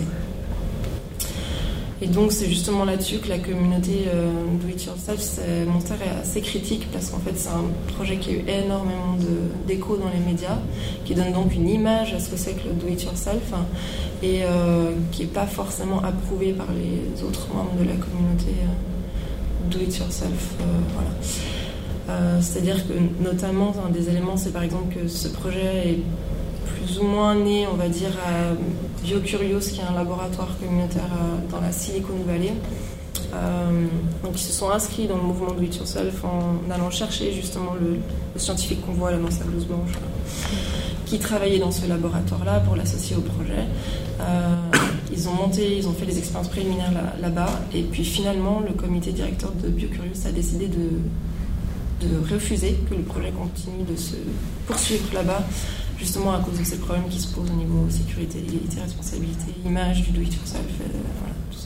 Et donc c'est justement là-dessus que la communauté Do It Yourself Monster est assez critique, parce qu'en fait c'est un projet qui a eu énormément d'écho dans les médias, qui donne donc une image à ce que c'est que le Do It Yourself, et qui n'est pas forcément approuvé par les autres membres de la communauté Do It Yourself. C'est-à-dire que notamment un des éléments, c'est par exemple que ce projet est plus ou moins né, on va dire, à BioCurious, qui est un laboratoire communautaire dans la Silicon Valley. Donc ils se sont inscrits dans le mouvement Do It Yourself en allant chercher justement le scientifique qu'on voit là dans sa blouse blanche, qui travaillait dans ce laboratoire-là pour l'associer au projet. Ils ont fait des expériences préliminaires là-bas, et puis finalement le comité directeur de BioCurious a décidé de refuser que le projet continue de se poursuivre là-bas, justement à cause de ces problèmes qui se posent au niveau sécurité, légalité, responsabilité, image du Do It Yourself, tout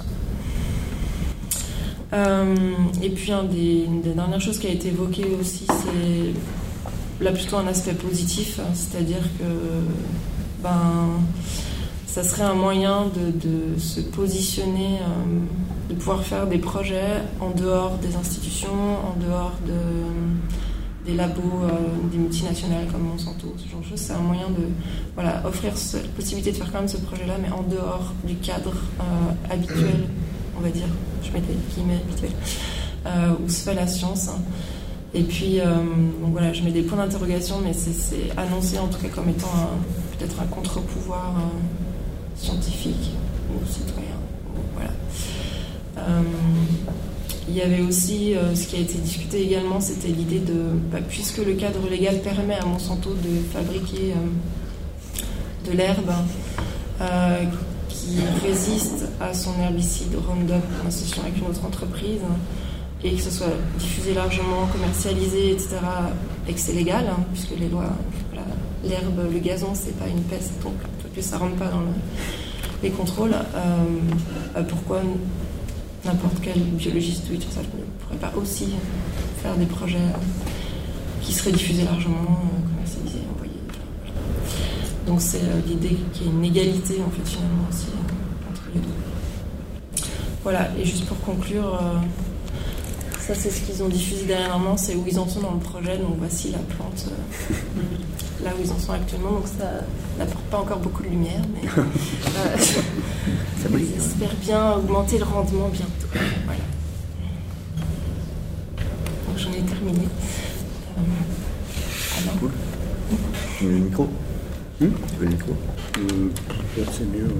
ça. Et puis une des dernières choses qui a été évoquée aussi, c'est là plutôt un aspect positif, c'est-à-dire que ça serait un moyen de se positionner, de pouvoir faire des projets en dehors des institutions, en dehors des labos, des multinationales comme Monsanto, ce genre de choses. C'est un moyen de offrir la possibilité de faire quand même ce projet-là, mais en dehors du cadre habituel, on va dire, je mets des guillemets habituels, où se fait la science. Et puis, donc voilà, je mets des points d'interrogation, mais c'est annoncé en tout cas comme étant peut-être un contre-pouvoir scientifique ou citoyen. Voilà. Il y avait aussi, ce qui a été discuté également, c'était l'idée puisque le cadre légal permet à Monsanto de fabriquer de l'herbe qui résiste à son herbicide Roundup en association avec une autre entreprise, et que ce soit diffusé largement, commercialisé, etc., et que c'est légal, puisque les lois, l'herbe, le gazon, c'est pas une peste, donc plus ça rentre pas dans les contrôles. Pourquoi n'importe quel biologiste ou tout ça ne pourrait pas aussi faire des projets qui seraient diffusés largement, commercialisés, envoyés. Donc c'est l'idée qu'il y ait une égalité en fait finalement aussi entre les deux. Voilà, et juste pour conclure, Ça, c'est ce qu'ils ont diffusé dernièrement, c'est où ils en sont dans le projet. Donc voici la plante là où ils en sont actuellement. Donc ça n'apporte pas encore beaucoup de lumière, mais Ça brille. ils espèrent bien augmenter le rendement bientôt. Voilà. Donc j'en ai terminé. Alors, Cool. Tu veux le micro Tu veux le micro Peut-être c'est mieux.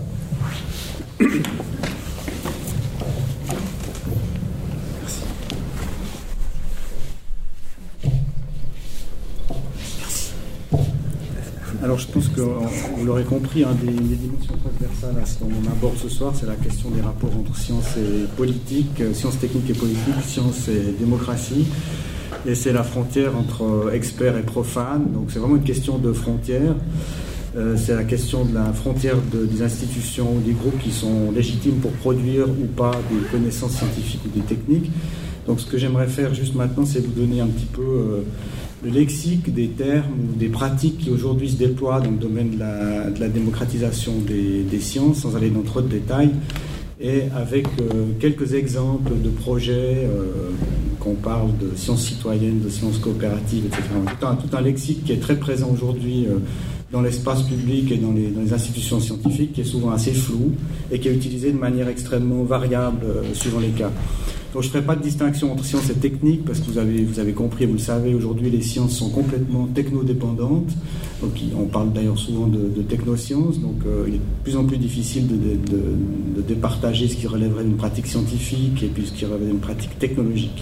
Alors je pense que vous l'aurez compris, des dimensions transversales à ce qu'on aborde ce soir, c'est la question des rapports entre sciences et politique, sciences techniques et politiques, sciences et démocratie. Et c'est la frontière entre experts et profanes. Donc c'est vraiment une question de frontière. C'est la question de la frontière des institutions ou des groupes qui sont légitimes pour produire ou pas des connaissances scientifiques ou des techniques. Donc ce que j'aimerais faire juste maintenant, c'est vous donner un petit peu le lexique des termes ou des pratiques qui aujourd'hui se déploient dans le domaine de la démocratisation des sciences, sans aller dans trop de détails, et avec quelques exemples de projets, qu'on parle de sciences citoyennes, de sciences coopératives, etc. Tout un lexique qui est très présent aujourd'hui dans l'espace public et dans les institutions scientifiques, qui est souvent assez flou et qui est utilisé de manière extrêmement variable suivant les cas. Donc je ne ferai pas de distinction entre sciences et techniques, parce que vous avez compris, vous le savez, aujourd'hui les sciences sont complètement technodépendantes. Donc, on parle d'ailleurs souvent de technosciences, donc il est de plus en plus difficile de départager ce qui relèverait d'une pratique scientifique et puis ce qui relèverait d'une pratique technologique.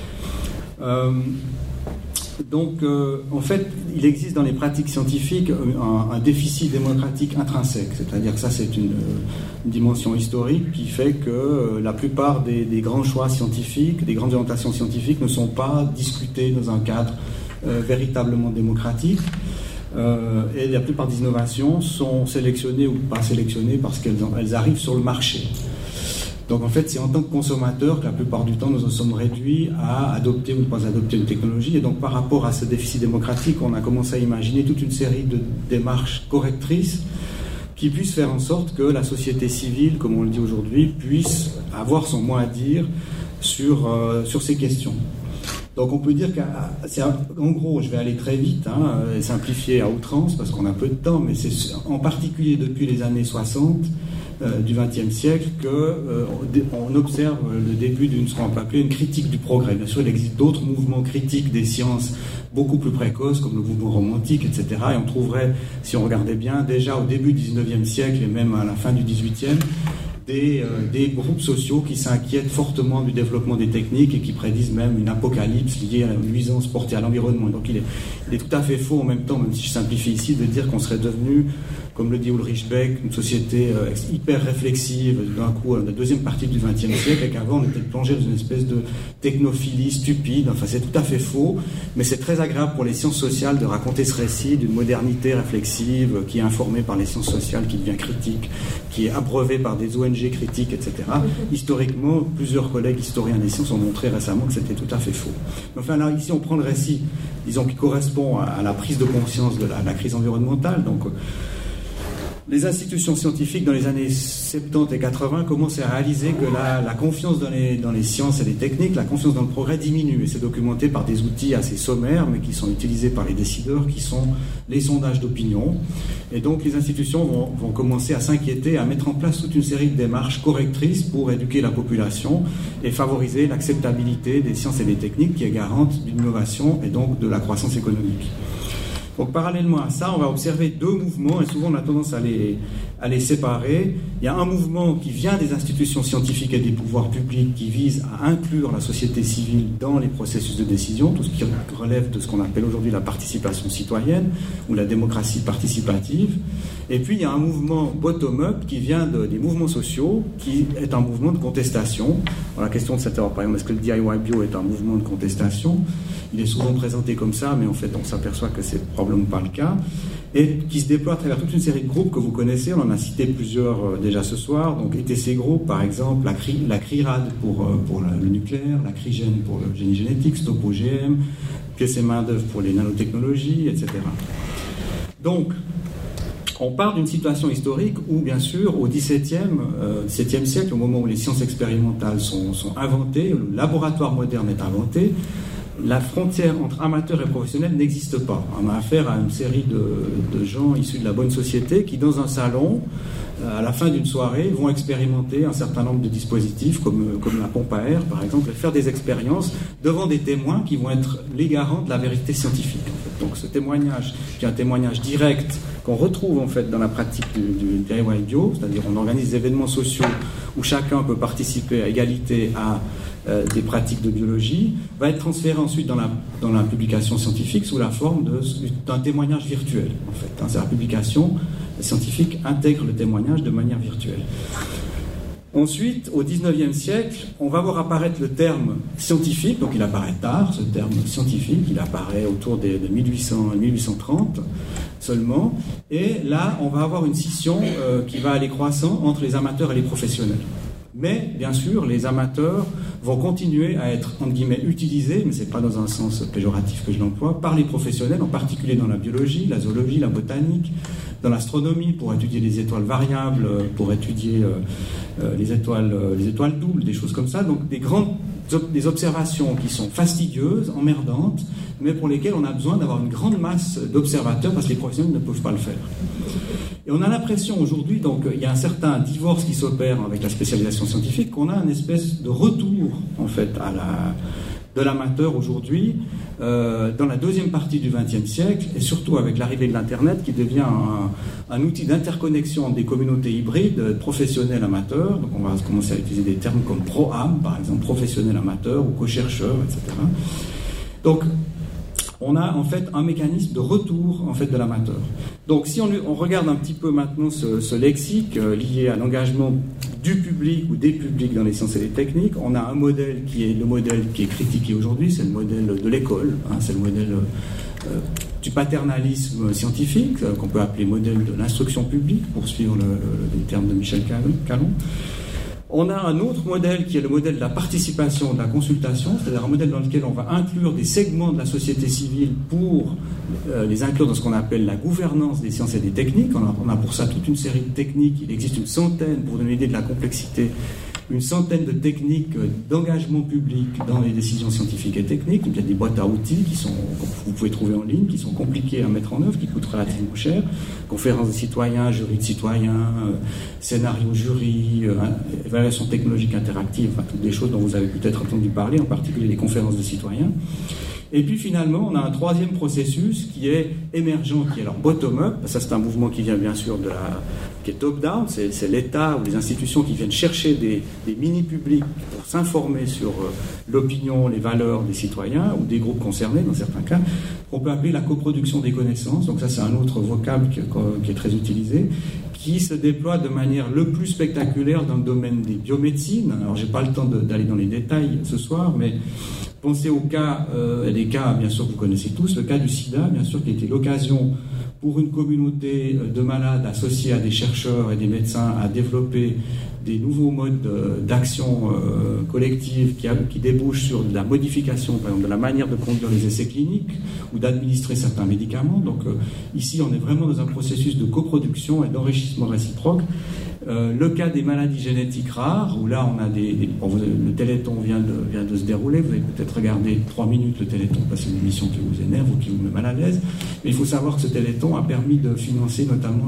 Donc, en fait, il existe dans les pratiques scientifiques un déficit démocratique intrinsèque, c'est-à-dire que ça, c'est une dimension historique qui fait que la plupart des grands choix scientifiques, des grandes orientations scientifiques ne sont pas discutés dans un cadre véritablement démocratique. Et la plupart des innovations sont sélectionnées ou pas sélectionnées parce qu'elles arrivent sur le marché. Donc en fait, c'est en tant que consommateur que la plupart du temps, nous en sommes réduits à adopter ou ne pas adopter une technologie. Et donc par rapport à ce déficit démocratique, on a commencé à imaginer toute une série de démarches correctrices qui puissent faire en sorte que la société civile, comme on le dit aujourd'hui, puisse avoir son mot à dire sur ces questions. Donc on peut dire qu'en gros, je vais aller très vite, et simplifier à outrance parce qu'on a peu de temps, mais c'est en particulier depuis les années 60 du XXe siècle qu'on observe le début d'une, ce qu'on peut appeler une critique du progrès. Bien sûr, il existe d'autres mouvements critiques des sciences beaucoup plus précoces, comme le mouvement romantique, etc. Et on trouverait, si on regardait bien, déjà au début du XIXe siècle et même à la fin du XVIIIe, des groupes sociaux qui s'inquiètent fortement du développement des techniques et qui prédisent même une apocalypse liée à la nuisance portée à l'environnement. Donc il est tout à fait faux en même temps, même si je simplifie ici, de dire qu'on serait devenu, comme le dit Ulrich Beck, une société hyper réflexive d'un coup à la deuxième partie du XXe siècle, et qu'avant on était plongé dans une espèce de technophilie stupide. Enfin, c'est tout à fait faux, mais c'est très agréable pour les sciences sociales de raconter ce récit d'une modernité réflexive qui est informée par les sciences sociales, qui devient critique, qui est abreuvée par des ONG critiques, etc. Historiquement, plusieurs collègues historiens des sciences ont montré récemment que c'était tout à fait faux. Enfin, là, ici, on prend le récit, disons, qui correspond à la prise de conscience de la crise environnementale. Donc, les institutions scientifiques dans les années 70 et 80 commencent à réaliser que la confiance dans les sciences et les techniques, la confiance dans le progrès diminue, et c'est documenté par des outils assez sommaires mais qui sont utilisés par les décideurs, qui sont les sondages d'opinion. Et donc les institutions vont commencer à s'inquiéter, à mettre en place toute une série de démarches correctrices pour éduquer la population et favoriser l'acceptabilité des sciences et des techniques qui est garante d'une innovation et donc de la croissance économique. Donc parallèlement à ça, on va observer deux mouvements, et souvent on a tendance à les séparer. Il y a un mouvement qui vient des institutions scientifiques et des pouvoirs publics qui vise à inclure la société civile dans les processus de décision, tout ce qui relève de ce qu'on appelle aujourd'hui la participation citoyenne ou la démocratie participative. Et puis il y a un mouvement bottom-up qui vient des mouvements sociaux, qui est un mouvement de contestation. Alors, la question de cette heure, par exemple, est-ce que le DIY bio est un mouvement de contestation ? Il est souvent présenté comme ça, mais en fait on s'aperçoit que c'est probablement pas le cas, et qui se déploie à travers toute une série de groupes que vous connaissez. On en a cité plusieurs déjà ce soir. Donc ETC Group, par exemple, la CRIRAD pour le nucléaire, la CRIGEN pour le génie génétique, Stop OGM, Pièces et main d'œuvre pour les nanotechnologies, etc. Donc on part d'une situation historique où, bien sûr, au XVIIe siècle, au moment où les sciences expérimentales sont inventées, le laboratoire moderne est inventé, la frontière entre amateurs et professionnels n'existe pas. On a affaire à une série de gens issus de la bonne société qui, dans un salon, à la fin d'une soirée, vont expérimenter un certain nombre de dispositifs, comme la pompe à air, par exemple, et faire des expériences devant des témoins qui vont être les garants de la vérité scientifique. En fait. Donc ce témoignage, qui est un témoignage direct, qu'on retrouve en fait dans la pratique du DIY-bio, c'est-à-dire on organise des événements sociaux où chacun peut participer à égalité à des pratiques de biologie, va être transféré ensuite dans la publication scientifique sous la forme d'un témoignage virtuel. En fait. La publication scientifique intègre le témoignage de manière virtuelle. Ensuite, au XIXe siècle, on va voir apparaître le terme scientifique, donc il apparaît tard, ce terme scientifique, il apparaît autour de 1800 1830 seulement, et là, on va avoir une scission qui va aller croissant entre les amateurs et les professionnels. Mais, bien sûr, les amateurs vont continuer à être, entre guillemets, utilisés, mais ce n'est pas dans un sens péjoratif que je l'emploie, par les professionnels, en particulier dans la biologie, la zoologie, la botanique, dans l'astronomie, pour étudier les étoiles variables, pour étudier les étoiles doubles, des choses comme ça. Donc des observations qui sont fastidieuses, emmerdantes, mais pour lesquelles on a besoin d'avoir une grande masse d'observateurs parce que les professionnels ne peuvent pas le faire. Et on a l'impression aujourd'hui, donc il y a un certain divorce qui s'opère avec la spécialisation scientifique, qu'on a une espèce de retour en fait de l'amateur aujourd'hui dans la deuxième partie du XXe siècle et surtout avec l'arrivée de l'Internet qui devient un outil d'interconnexion des communautés hybrides professionnels amateurs. Donc on va commencer à utiliser des termes comme pro-am, par exemple professionnel amateur ou co-chercheur, etc. Donc on a en fait un mécanisme de retour en fait de l'amateur. Donc si on regarde un petit peu maintenant ce lexique lié à l'engagement du public ou des publics dans les sciences et les techniques, on a un modèle qui est le modèle qui est critiqué aujourd'hui, c'est le modèle de l'école, c'est le modèle du paternalisme scientifique, qu'on peut appeler modèle de l'instruction publique, pour suivre les termes de Michel Calon. On a un autre modèle qui est le modèle de la participation, de la consultation, c'est-à-dire un modèle dans lequel on va inclure des segments de la société civile pour les inclure dans ce qu'on appelle la gouvernance des sciences et des techniques. On a pour ça toute une série de techniques, il existe une centaine, pour donner une idée de la complexité, une centaine de techniques d'engagement public dans les décisions scientifiques et techniques. Donc il y a des boîtes à outils que vous pouvez trouver en ligne, qui sont compliquées à mettre en œuvre, qui coûtent relativement cher. Conférences de citoyens, jury de citoyens, scénario jury, évaluation technologique interactive, enfin toutes des choses dont vous avez peut-être entendu parler, en particulier les conférences de citoyens. Et puis finalement, on a un troisième processus qui est émergent, qui est alors bottom-up. Ça, c'est un mouvement qui vient bien sûr qui est top-down. C'est l'État ou les institutions qui viennent chercher des mini-publics pour s'informer sur l'opinion, les valeurs des citoyens ou des groupes concernés dans certains cas. On peut appeler la coproduction des connaissances. Donc ça, c'est un autre vocable qui est très utilisé, qui se déploie de manière le plus spectaculaire dans le domaine des biomédecines. Alors, j'ai pas le temps d'aller dans les détails ce soir, mais pensez au cas, des cas bien sûr que vous connaissez tous, le cas du sida, bien sûr, qui était l'occasion pour une communauté de malades associés à des chercheurs et des médecins à développer des nouveaux modes d'action collective qui débouchent sur de la modification, par exemple, de la manière de conduire les essais cliniques ou d'administrer certains médicaments. Donc ici, on est vraiment dans un processus de coproduction et d'enrichissement réciproque. Le cas des maladies génétiques rares, où là on a le Téléthon vient de se dérouler, vous avez peut-être regardé 3 minutes le Téléthon, parce que c'est une émission qui vous énerve ou qui vous met mal à l'aise, mais il faut savoir que ce Téléthon a permis de financer notamment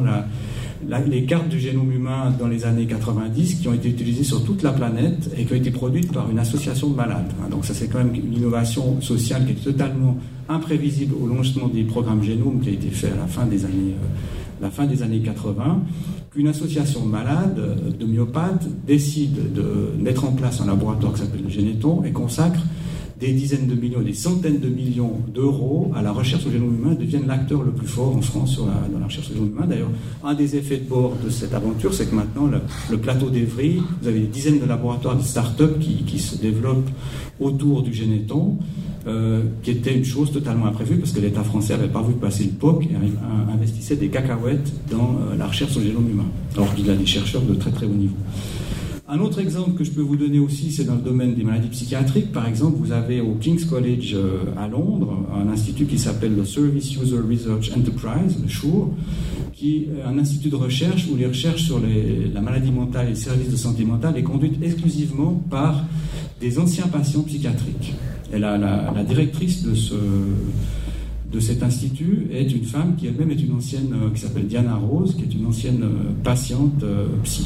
les cartes du génome humain dans les années 90 qui ont été utilisées sur toute la planète et qui ont été produites par une association de malades. Donc ça c'est quand même une innovation sociale qui est totalement imprévisible au lancement des programmes génome qui a été fait à la fin des années 80, qu'une association de malades, de myopathes, décide de mettre en place un laboratoire qui s'appelle le Généton et consacre des dizaines de millions, des centaines de millions d'euros à la recherche au génome humain, deviennent l'acteur le plus fort en France dans la recherche au génome humain. D'ailleurs, un des effets de bord de cette aventure, c'est que maintenant, le plateau d'Evry, vous avez des dizaines de laboratoires, de start-up qui se développent autour du Généton, qui était une chose totalement imprévue parce que l'État français n'avait pas vu passer le POC et investissait des cacahuètes dans la recherche au génome humain, alors qu'il a des chercheurs de très très haut niveau. Un autre exemple que je peux vous donner aussi, c'est dans le domaine des maladies psychiatriques. Par exemple, vous avez au King's College à Londres un institut qui s'appelle le Service User Research Enterprise, le SURE, qui est un institut de recherche où les recherches sur la maladie mentale et les services de santé mentale est conduite exclusivement par des anciens patients psychiatriques. Et la directrice de cet institut est une femme qui elle-même est une ancienne, qui s'appelle Diana Rose, qui est une ancienne patiente psy.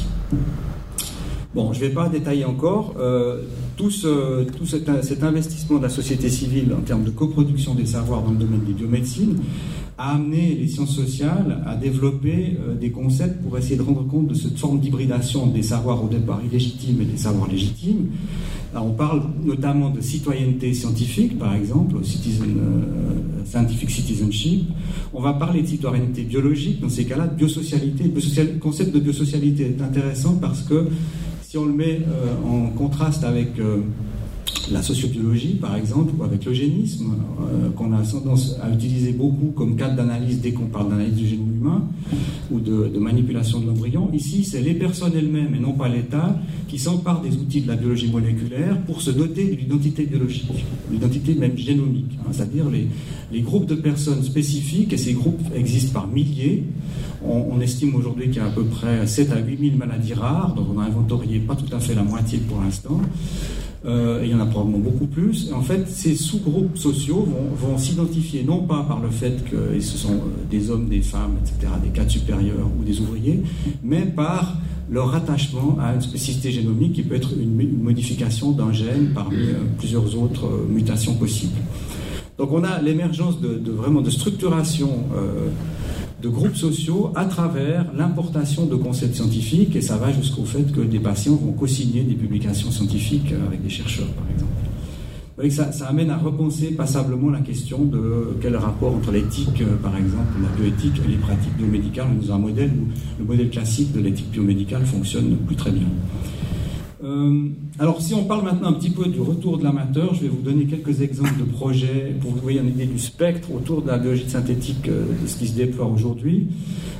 Bon, je ne vais pas détailler encore. Tout cet investissement de la société civile en termes de coproduction des savoirs dans le domaine des biomédecines a amené les sciences sociales à développer des concepts pour essayer de rendre compte de cette forme d'hybridation des savoirs au départ illégitimes et des savoirs légitimes. Alors, on parle notamment de citoyenneté scientifique, par exemple, scientific citizenship. On va parler de citoyenneté biologique, dans ces cas-là, de biosocialité. Le concept de biosocialité est intéressant parce que si on le met en contraste avec la sociobiologie, par exemple, ou avec l'eugénisme, qu'on a tendance à utiliser beaucoup comme cadre d'analyse dès qu'on parle d'analyse du génome humain ou de manipulation de l'embryon. Ici, c'est les personnes elles-mêmes et non pas l'État qui s'emparent des outils de la biologie moléculaire pour se doter de l'identité biologique, l'identité même génomique, c'est-à-dire les groupes de personnes spécifiques, et ces groupes existent par milliers. On estime aujourd'hui qu'il y a à peu près 7 à 8 000 maladies rares, donc on a inventorié pas tout à fait la moitié pour l'instant. Il y en a probablement beaucoup plus. Et en fait, ces sous-groupes sociaux vont s'identifier non pas par le fait que ce sont des hommes, des femmes, etc., des cadres supérieurs ou des ouvriers, mais par leur rattachement à une spécificité génomique qui peut être une modification d'un gène parmi plusieurs autres mutations possibles. Donc on a l'émergence vraiment de structuration de groupes sociaux à travers l'importation de concepts scientifiques, et ça va jusqu'au fait que des patients vont co-signer des publications scientifiques avec des chercheurs, par exemple. Vous voyez que ça amène à repenser passablement la question de quel rapport entre l'éthique, par exemple, la bioéthique et les pratiques biomédicales. On a un modèle où le modèle classique de l'éthique biomédicale fonctionne plus très bien. Alors, si on parle maintenant un petit peu du retour de l'amateur, je vais vous donner quelques exemples de projets pour que vous voyez une idée du spectre autour de la biologie synthétique, de ce qui se déploie aujourd'hui.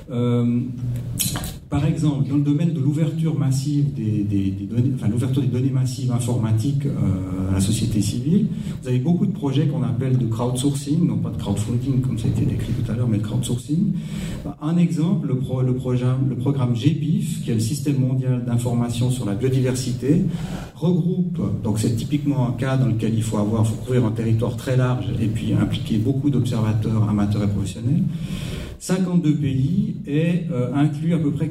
Par exemple, dans le domaine de l'ouverture massive des données, l'ouverture des données massives informatiques à la société civile, vous avez beaucoup de projets qu'on appelle de crowdsourcing, non pas de crowdfunding comme ça a été décrit tout à l'heure, mais de crowdsourcing. Un exemple, le programme GBIF, qui est le système mondial d'information sur la biodiversité, regroupe, donc c'est typiquement un cas dans lequel il faut couvrir un territoire très large et puis impliquer beaucoup d'observateurs amateurs et professionnels. 52 pays et inclut à peu près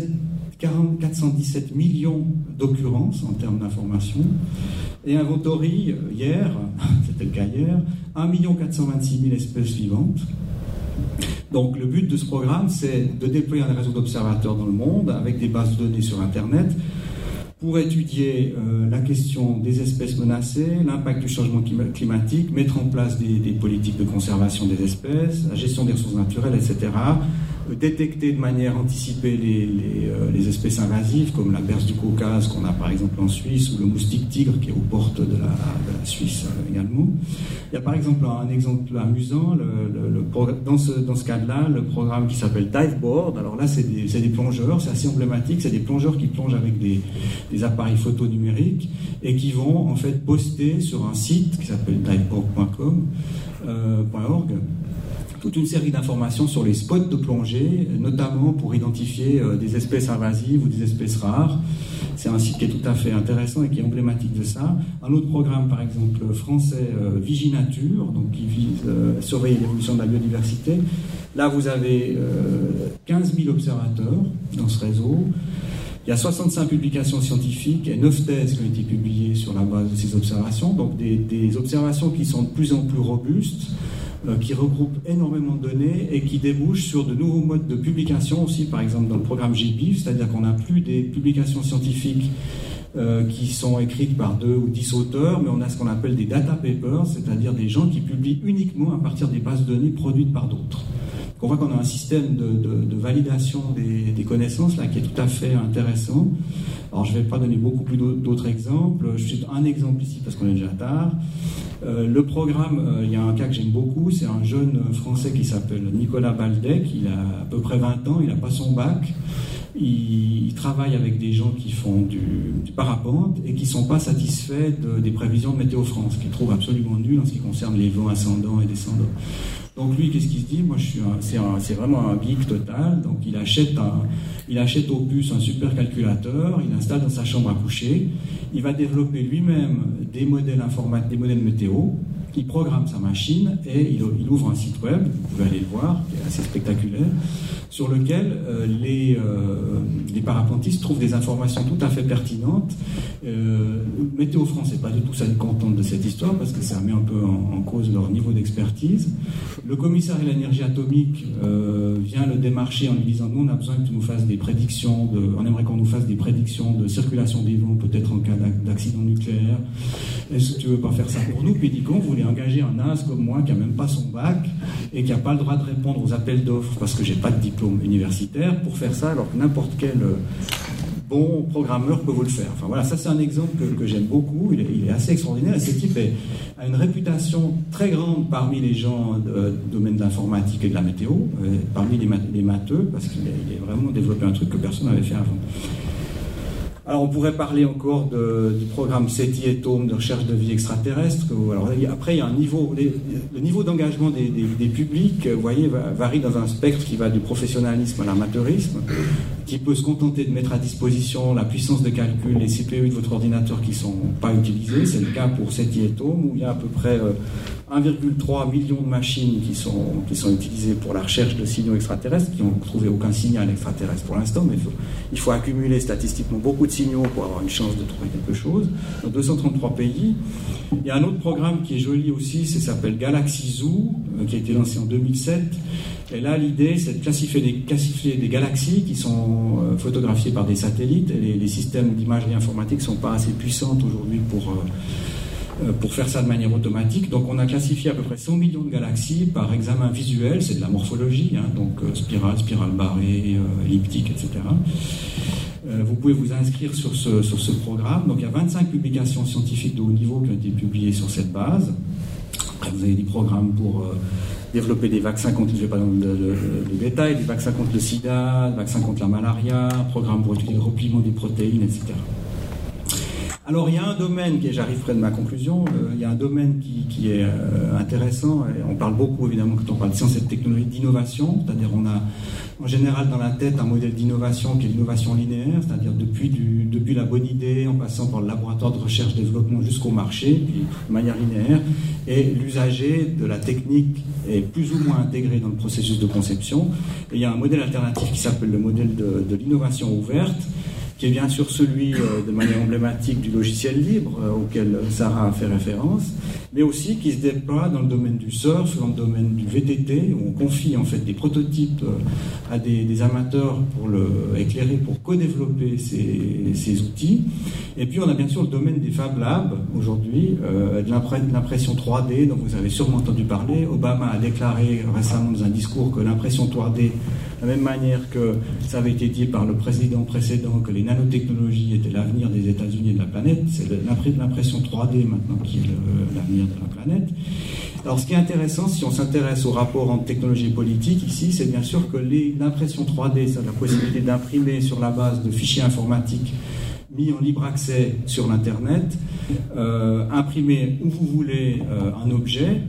417 millions d'occurrences en termes d'information, et inventorie hier, c'était le cas hier, 1 426 000 espèces vivantes. Donc le but de ce programme, c'est de déployer un réseau d'observateurs dans le monde avec des bases de données sur Internet pour étudier la question des espèces menacées, l'impact du changement climatique, mettre en place des politiques de conservation des espèces, la gestion des ressources naturelles, etc. Détecter de manière anticipée les espèces invasives, comme la berce du Caucase qu'on a par exemple en Suisse, ou le moustique tigre qui est aux portes de la Suisse également. Il y a par exemple un exemple amusant, dans ce cadre-là, le programme qui s'appelle Diveboard. Alors là, c'est des plongeurs, c'est assez emblématique, c'est des plongeurs qui plongent avec des appareils photo numériques et qui vont en fait poster sur un site qui s'appelle diveboard.org toute une série d'informations sur les spots de plongée, notamment pour identifier des espèces invasives ou des espèces rares. C'est un site qui est tout à fait intéressant et qui est emblématique de ça. Un autre programme, par exemple, français, Viginature, donc qui vise à surveiller l'évolution de la biodiversité. Là, vous avez 15 000 observateurs dans ce réseau. Il y a 65 publications scientifiques et 9 thèses qui ont été publiées sur la base de ces observations, donc des observations qui sont de plus en plus robustes, qui regroupent énormément de données et qui débouchent sur de nouveaux modes de publication aussi, par exemple dans le programme GBIF, c'est-à-dire qu'on n'a plus des publications scientifiques qui sont écrites par 2 ou 10 auteurs, mais on a ce qu'on appelle des data papers, c'est-à-dire des gens qui publient uniquement à partir des bases de données produites par d'autres. On voit qu'on a un système de validation des connaissances là qui est tout à fait intéressant. Alors je ne vais pas donner beaucoup plus d'autres exemples. Juste un exemple ici parce qu'on est déjà tard. Le programme, il y a un cas que j'aime beaucoup, c'est un jeune Français qui s'appelle Nicolas Baldec. Il a à peu près 20 ans, il n'a pas son bac. il travaille avec des gens qui font du parapente et qui ne sont pas satisfaits des prévisions de Météo France, qu'il trouve absolument nul en ce qui concerne les vents ascendants et descendants. Donc lui, qu'est-ce qu'il se dit? Moi, c'est vraiment un geek total. Donc il achète au puce un supercalculateur, il l'installe dans sa chambre à coucher, il va développer lui-même des modèles météo, il programme sa machine et il ouvre un site web, vous pouvez aller le voir, qui est assez spectaculaire, sur lequel les parapentistes trouvent des informations tout à fait pertinentes. Météo France n'est pas du tout contente de cette histoire parce que ça met un peu en cause leur niveau d'expertise. Le commissaire à l'énergie atomique vient le démarcher en lui disant: nous, on a besoin que tu nous fasses des prédictions, on aimerait qu'on nous fasse des prédictions de circulation des vents, peut-être en cas d'accident nucléaire. Est-ce que tu veux pas faire ça pour nous? Puis il dit: qu'on voulait engager un as comme moi qui a même pas son bac et qui n'a pas le droit de répondre aux appels d'offres parce que j'ai pas de diplôme universitaire pour faire ça, alors que n'importe quel bon programmeur peut vous le faire. Enfin voilà, ça c'est un exemple que j'aime beaucoup, il est assez extraordinaire, et ce type a une réputation très grande parmi les gens du domaine de l'informatique et de la météo, parmi les matheux, parce qu'il a vraiment développé un truc que personne n'avait fait avant. Alors on pourrait parler encore du programme SETI et TOM de recherche de vie extraterrestre. Alors, après, il y a un niveau, le niveau d'engagement des publics, vous voyez, varie dans un spectre qui va du professionnalisme à l'amateurisme, qui peut se contenter de mettre à disposition la puissance de calcul, les CPU de votre ordinateur qui ne sont pas utilisés. C'est le cas pour SETI et TOM, où il y a à peu près 1,3 million de machines qui sont utilisées pour la recherche de signaux extraterrestres, qui n'ont trouvé aucun signal extraterrestre pour l'instant, mais il faut accumuler statistiquement beaucoup de signaux pour avoir une chance de trouver quelque chose. Dans 233 pays. Il y a un autre programme qui est joli aussi, ça s'appelle Galaxy Zoo, qui a été lancé en 2007. Et là, l'idée, c'est de classifier des galaxies qui sont photographiées par des satellites. Et les systèmes d'imagerie informatique ne sont pas assez puissants aujourd'hui pour faire ça de manière automatique. Donc on a classifié à peu près 100 millions de galaxies par examen visuel, c'est de la morphologie, donc spirale barrée, elliptique, etc. Vous pouvez vous inscrire sur ce programme. Donc il y a 25 publications scientifiques de haut niveau qui ont été publiées sur cette base. Après, vous avez des programmes pour développer des vaccins contre, je ne vais pas dans le détail, des vaccins contre le sida, des vaccins contre la malaria, programmes pour étudier le repliement des protéines, etc. Alors il y a un domaine, j'arrive près de ma conclusion, il y a un domaine qui est intéressant, et on parle beaucoup évidemment quand on parle de sciences et de technologie d'innovation, c'est-à-dire on a en général dans la tête un modèle d'innovation qui est l'innovation linéaire, c'est-à-dire depuis la bonne idée, en passant par le laboratoire de recherche-développement jusqu'au marché, puis de manière linéaire, et l'usager de la technique est plus ou moins intégré dans le processus de conception. Et il y a un modèle alternatif qui s'appelle le modèle de l'innovation ouverte, qui est bien sûr celui de manière emblématique du logiciel libre auquel Sarah a fait référence, mais aussi qui se déploie dans le domaine du surf, dans le domaine du VTT, où on confie en fait des prototypes à des amateurs pour éclairer, pour co-développer ces outils. Et puis on a bien sûr le domaine des Fab Labs aujourd'hui, de l'impression 3D, dont vous avez sûrement entendu parler. Obama a déclaré récemment dans un discours que l'impression 3D, de la même manière que ça avait été dit par le président précédent, que les nanotechnologies étaient l'avenir des États-Unis et de la planète, c'est l'impression 3D maintenant qui est l'avenir de la planète. Alors ce qui est intéressant, si on s'intéresse au rapport entre technologie et politique ici, c'est bien sûr que l'impression 3D, c'est la possibilité d'imprimer sur la base de fichiers informatiques mis en libre accès sur l'Internet, imprimer où vous voulez un objet,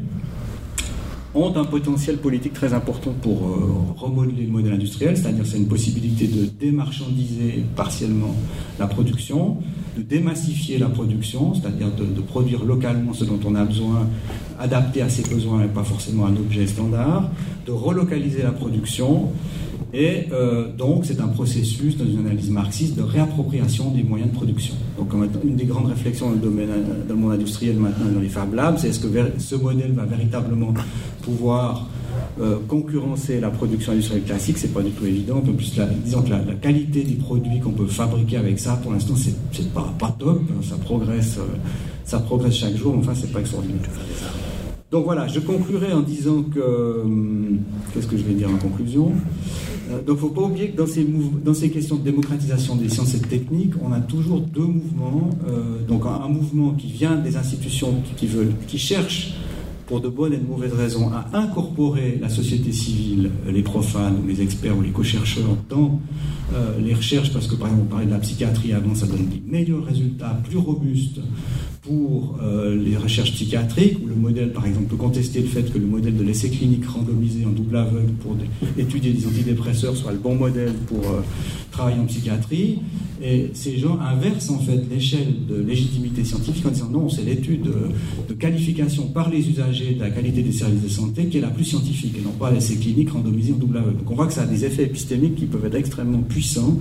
ont un potentiel politique très important pour remodeler le modèle industriel, c'est-à-dire c'est une possibilité de démarchandiser partiellement la production, de démassifier la production, c'est-à-dire de produire localement ce dont on a besoin, adapté à ses besoins et pas forcément un objet standard, de relocaliser la production. Et donc, c'est un processus, dans une analyse marxiste, de réappropriation des moyens de production. Donc, une des grandes réflexions dans le monde industriel maintenant, dans les Fab Labs, c'est est-ce que ce modèle va véritablement pouvoir concurrencer la production industrielle classique? C'est pas du tout évident. En plus, disons que la qualité des produits qu'on peut fabriquer avec ça, pour l'instant, c'est pas top. Ça progresse chaque jour, mais enfin, c'est pas extraordinaire. Donc voilà, je conclurai en disant que... Qu'est-ce que je vais dire en conclusion ? Donc il ne faut pas oublier que dans ces questions de démocratisation des sciences et de techniques, on a toujours deux mouvements. Donc un mouvement qui vient des institutions qui cherchent pour de bonnes et de mauvaises raisons, à incorporer la société civile, les profanes, ou les experts, ou les co-chercheurs dans les recherches, parce que par exemple on parlait de la psychiatrie avant, ça donne des meilleurs résultats, plus robustes pour les recherches psychiatriques, où le modèle, par exemple, peut contester le fait que le modèle de l'essai clinique randomisé en double aveugle pour étudier des antidépresseurs soit le bon modèle pour travailler en psychiatrie. Et ces gens inversent en fait l'échelle de légitimité scientifique en disant non, c'est l'étude de qualification par les usagers de la qualité des services de santé qui est la plus scientifique, et non pas l'essai clinique randomisé en double aveugle. Donc on voit que ça a des effets épistémiques qui peuvent être extrêmement puissants.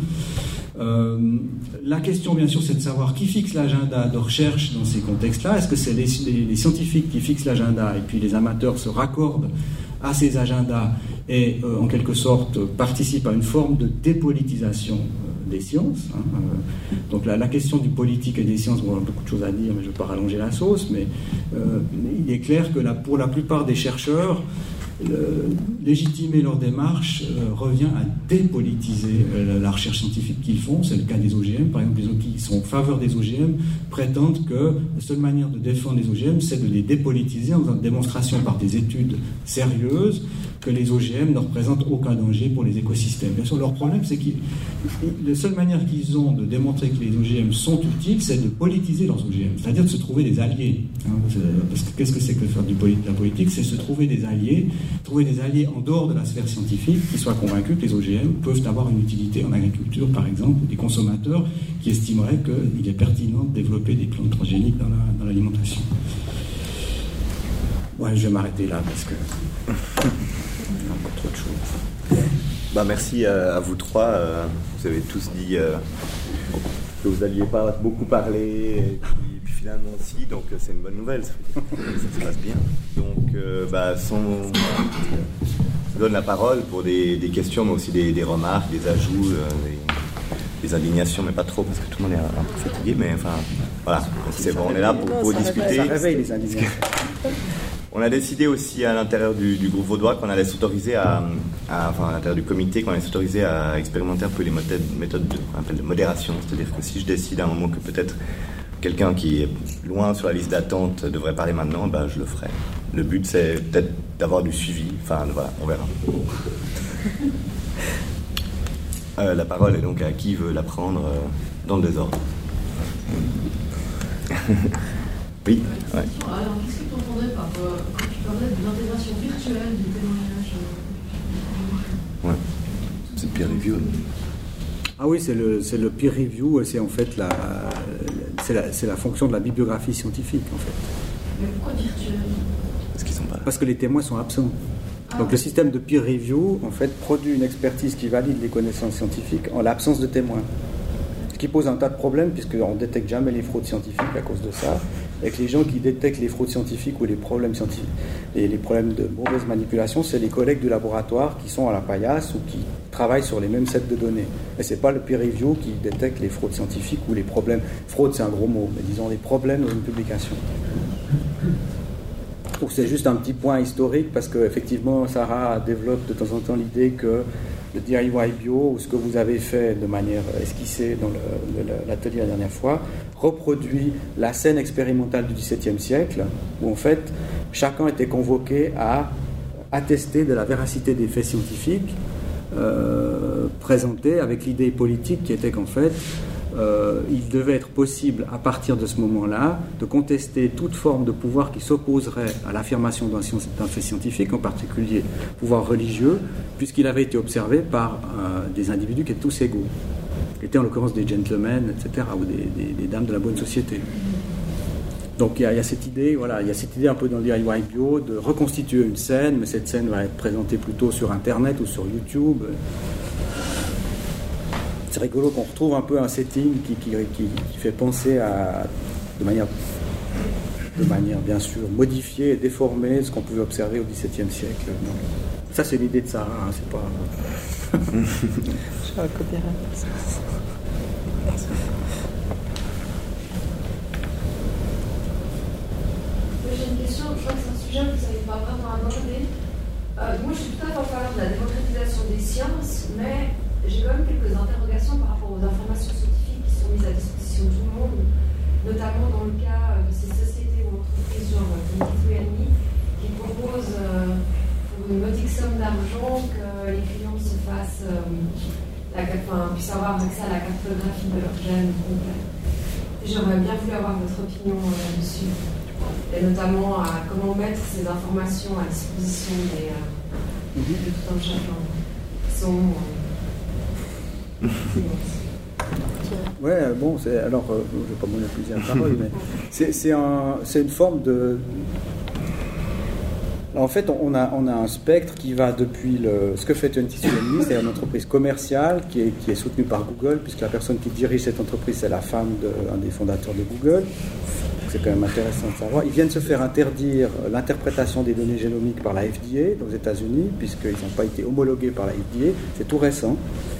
La question, bien sûr, c'est de savoir qui fixe l'agenda de recherche dans ces contextes-là. Est-ce que c'est les scientifiques qui fixent l'agenda et puis les amateurs se raccordent à ces agendas et, en quelque sorte, participent à une forme de dépolitisation des sciences, hein. Donc la question du politique et des sciences, bon, on a beaucoup de choses à dire, mais je ne vais pas rallonger la sauce, mais il est clair que pour la plupart des chercheurs, légitimer leur démarche revient à dépolitiser la recherche scientifique qu'ils font. C'est le cas des OGM. Par exemple, les gens qui sont en faveur des OGM prétendent que la seule manière de défendre les OGM, c'est de les dépolitiser en faisant une démonstration par des études sérieuses que les OGM ne représentent aucun danger pour les écosystèmes. Bien sûr, leur problème, c'est que la seule manière qu'ils ont de démontrer que les OGM sont utiles, c'est de politiser leurs OGM, c'est-à-dire de se trouver des alliés. Hein, parce que qu'est-ce que c'est que faire de la politique? C'est se trouver des alliés en dehors de la sphère scientifique qui soient convaincus que les OGM peuvent avoir une utilité en agriculture, par exemple, ou des consommateurs qui estimeraient qu'il est pertinent de développer des plantes transgéniques dans l'alimentation. Ouais, je vais m'arrêter là parce que il y a encore trop de choses. Merci à vous trois. Vous avez tous dit que vous n'alliez pas beaucoup parler, et puis finalement si, donc c'est une bonne nouvelle, ça se passe bien. Donc je donne la parole pour des questions, mais aussi des remarques, des ajouts, des indignations, mais pas trop, parce que tout le monde est un peu fatigué, mais enfin, voilà, donc c'est bon, on est là pour discuter. Ça réveille les indignations. On a décidé aussi à l'intérieur du groupe vaudois qu'on allait s'autoriser à l'intérieur du comité, qu'on allait s'autoriser à expérimenter un peu les méthodes qu'on appelle de modération. C'est-à-dire que si je décide à un moment que peut-être quelqu'un qui est loin sur la liste d'attente devrait parler maintenant, je le ferai. Le but, c'est peut-être d'avoir du suivi. Enfin, voilà, on verra. La parole est donc à qui veut la prendre dans le désordre. Oui, ouais. Alors, qu'est-ce que tu entendais par quand tu parlais de l'intégration virtuelle du témoignage Ouais, c'est peer review. Ah oui, c'est le peer review, c'est en fait c'est la fonction de la bibliographie scientifique, en fait. Mais pourquoi virtuelle? Parce qu'ils sont pas là. Parce que les témoins sont absents. Donc le système de peer review, en fait, produit une expertise qui valide les connaissances scientifiques en l'absence de témoins. Ce qui pose un tas de problèmes, puisqu'on ne détecte jamais les fraudes scientifiques à cause de ça, et que les gens qui détectent les fraudes scientifiques ou les problèmes scientifiques et les problèmes de mauvaise manipulation, c'est les collègues du laboratoire qui sont à la paillasse ou qui travaillent sur les mêmes sets de données. Et ce n'est pas le peer review qui détecte les fraudes scientifiques ou les problèmes. Fraude, c'est un gros mot, mais disons les problèmes dans une publication. Donc c'est juste un petit point historique, parce qu'effectivement, Sarah développe de temps en temps l'idée que le DIY bio, ou ce que vous avez fait de manière esquissée dans l'atelier la dernière fois, reproduit la scène expérimentale du XVIIe siècle, où en fait, chacun était convoqué à attester de la véracité des faits scientifiques présentés, avec l'idée politique qui était qu'en fait, il devait être possible, à partir de ce moment-là, de contester toute forme de pouvoir qui s'opposerait à l'affirmation d'un fait scientifique, en particulier pouvoir religieux, puisqu'il avait été observé par des individus qui étaient tous égaux, qui étaient en l'occurrence des gentlemen, etc., ou des dames de la bonne société. Donc il y a cette idée, voilà, il y a cette idée un peu dans le DIY bio de reconstituer une scène, mais cette scène va être présentée plutôt sur Internet ou sur YouTube. C'est rigolo qu'on retrouve un peu un setting qui fait penser à, de manière bien sûr modifiée et déformée, ce qu'on pouvait observer au XVIIe siècle. Donc, ça, c'est l'idée de Sarah, hein, c'est pas... Je suis un copyright. J'ai une question, je crois que c'est un sujet que vous n'avez pas vraiment abordé. Moi, je suis tout à fait en faveur de la démocratisation des sciences, mais j'ai quand même quelques interrogations par rapport aux informations scientifiques qui sont mises à disposition de tout le monde, notamment dans le cas de ces sociétés ou entreprises genre Free Enemy, qui puissent avoir accès à la cartographie de leur gène complet. J'aurais bien voulu avoir votre opinion là-dessus, et notamment à comment mettre ces informations à disposition de tout un chacun. Ouais, bon, alors, je ne vais pas monopoliser la parole, mais c'est une forme de... En fait, on a un spectre qui va depuis ce que fait 23andMe, c'est une entreprise commerciale qui est soutenue par Google, puisque la personne qui dirige cette entreprise, c'est la femme d'un des fondateurs de Google. C'est quand même intéressant de savoir. Ils viennent se faire interdire l'interprétation des données génomiques par la FDA aux États-Unis, puisqu'ils n'ont pas été homologués par la FDA. C'est tout récent.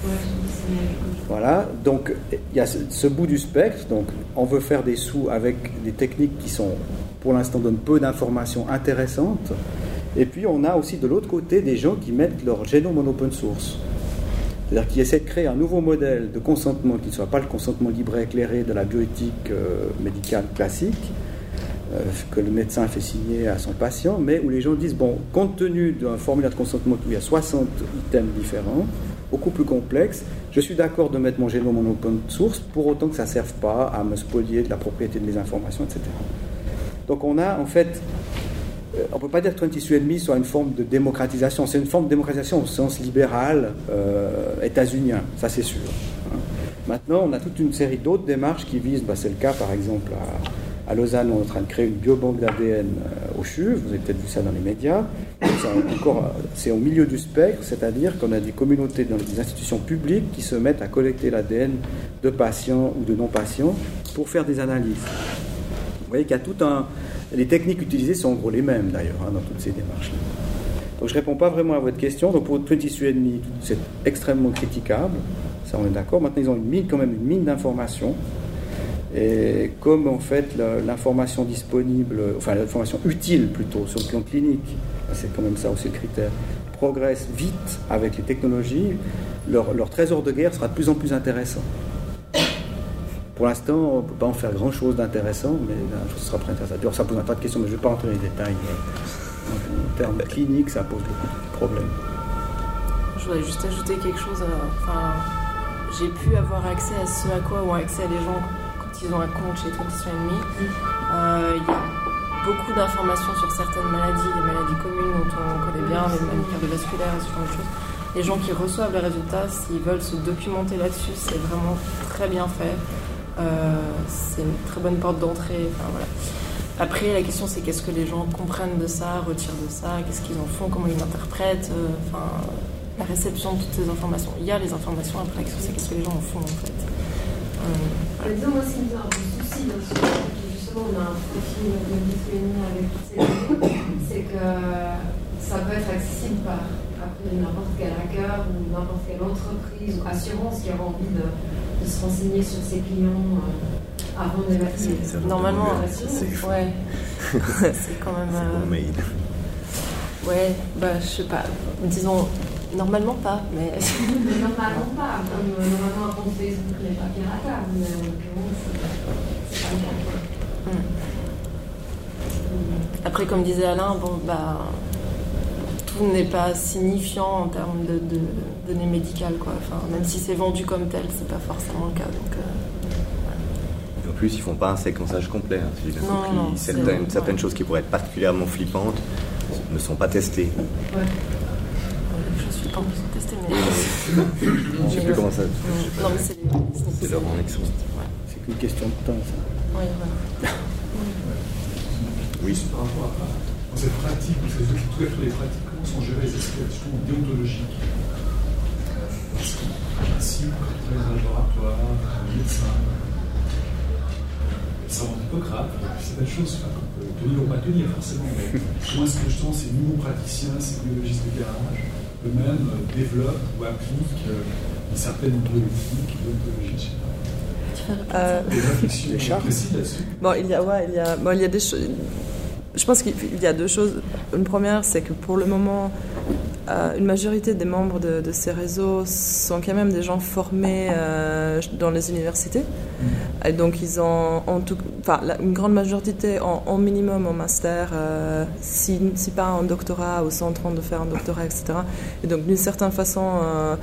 Voilà, donc il y a ce bout du spectre. Donc on veut faire des sous avec des techniques qui sont, pour l'instant, donnent peu d'informations intéressantes. Et puis on a aussi de l'autre côté des gens qui mettent leur génome en open source. C'est-à-dire qu'ils essaient de créer un nouveau modèle de consentement qui ne soit pas le consentement libre et éclairé de la bioéthique médicale classique, que le médecin fait signer à son patient, mais où les gens disent, bon, compte tenu d'un formulaire de consentement où il y a 60 items différents, beaucoup plus complexes, je suis d'accord de mettre mon génome en open source, pour autant que ça ne serve pas à me spolier de la propriété de mes informations, etc. Donc on a en fait... On ne peut pas dire que 23andMe soit une forme de démocratisation. C'est une forme de démocratisation au sens libéral états-unien, ça c'est sûr. Maintenant, on a toute une série d'autres démarches qui visent, c'est le cas par exemple à Lausanne, on est en train de créer une biobanque d'ADN au CHUV, vous avez peut-être vu ça dans les médias. C'est au milieu du spectre, c'est-à-dire qu'on a des communautés dans des institutions publiques qui se mettent à collecter l'ADN de patients ou de non-patients pour faire des analyses. Vous voyez qu'il y a tout un... Les techniques utilisées sont en gros les mêmes d'ailleurs dans toutes ces démarches. Donc je ne réponds pas vraiment à votre question. Donc pour 23andMe, c'est extrêmement critiquable, ça on est d'accord. Maintenant ils ont quand même une mine d'informations. Et comme en fait l'information disponible, enfin l'information utile plutôt sur le plan clinique, c'est quand même ça aussi le critère, progresse vite avec les technologies, leur trésor de guerre sera de plus en plus intéressant. Pour l'instant, on ne peut pas en faire grand-chose d'intéressant, mais ce sera très intéressant. Alors, ça pose un tas de questions, mais je ne vais pas rentrer dans les détails. En termes cliniques, ça pose beaucoup de problèmes. Je voudrais juste ajouter quelque chose. J'ai pu avoir accès à ce à quoi ont accès les gens quand ils ont un compte chez 23andMe. Il y a beaucoup d'informations sur certaines maladies, les maladies communes dont on connaît bien, les maladies cardiovasculaires, ce genre de choses. Les gens qui reçoivent les résultats, s'ils veulent se documenter là-dessus, c'est vraiment très bien fait. C'est une très bonne porte d'entrée. Voilà. Après, la question c'est qu'est-ce que les gens comprennent de ça, retirent de ça, qu'est-ce qu'ils en font, comment ils l'interprètent, la réception de toutes ces informations. Il y a les informations, après la question c'est qu'est-ce que les gens en font en fait. Disons, moi, ce qui me fait un peu souci dans ce justement, on a un profil de dysphonie avec toutes ces données, c'est que ça peut être accessible par n'importe quel hacker ou n'importe quelle entreprise ou assurance qui aura envie de se renseigner sur ses clients avant de les mettre. Normalement, ouais. C'est quand même. Ouais, je sais pas. Disons, normalement pas, mais. Normalement pas. Comme normalement un compte Facebook n'est pas piratable, mais en l'occurrence, c'est pas le cas. Après, comme disait Alain, tout n'est pas signifiant en termes de données médicales, quoi. Même si c'est vendu comme tel, c'est pas forcément le cas. Donc, Et en plus, ils font pas un séquençage complet. Si j'ai bien compris. Certaines choses qui pourraient être particulièrement flippantes ne sont pas testées. Ouais. Je suis pas en plus testée, mais. Je sais plus comment ça. Non, mais c'est leur annexon. C'est qu'une question de temps, ça. Oui, voilà. Oui. Par rapport à cette pratique, tout à fait les pratiques, comment sont gérées les aspects déontologiques? Parce que, si vous travaillez dans un laboratoire, un médecin, ça rend Hippocrate, certaines choses qu'on peut tenir ou pas tenir forcément, mais comment est-ce que justement ces nouveaux praticiens, ces biologistes de garage, eux-mêmes développent ou appliquent une certaine bioéthique, déontologie, des réflexions précises là-dessus? Il y a des choses. Je pense qu'il y a deux choses. Une première, c'est que pour le moment, une majorité des membres de ces réseaux sont quand même des gens formés dans les universités. Et donc, ils ont une grande majorité en minimum en master, si pas en doctorat ou sont en train de faire un doctorat, etc. Et donc, d'une certaine façon,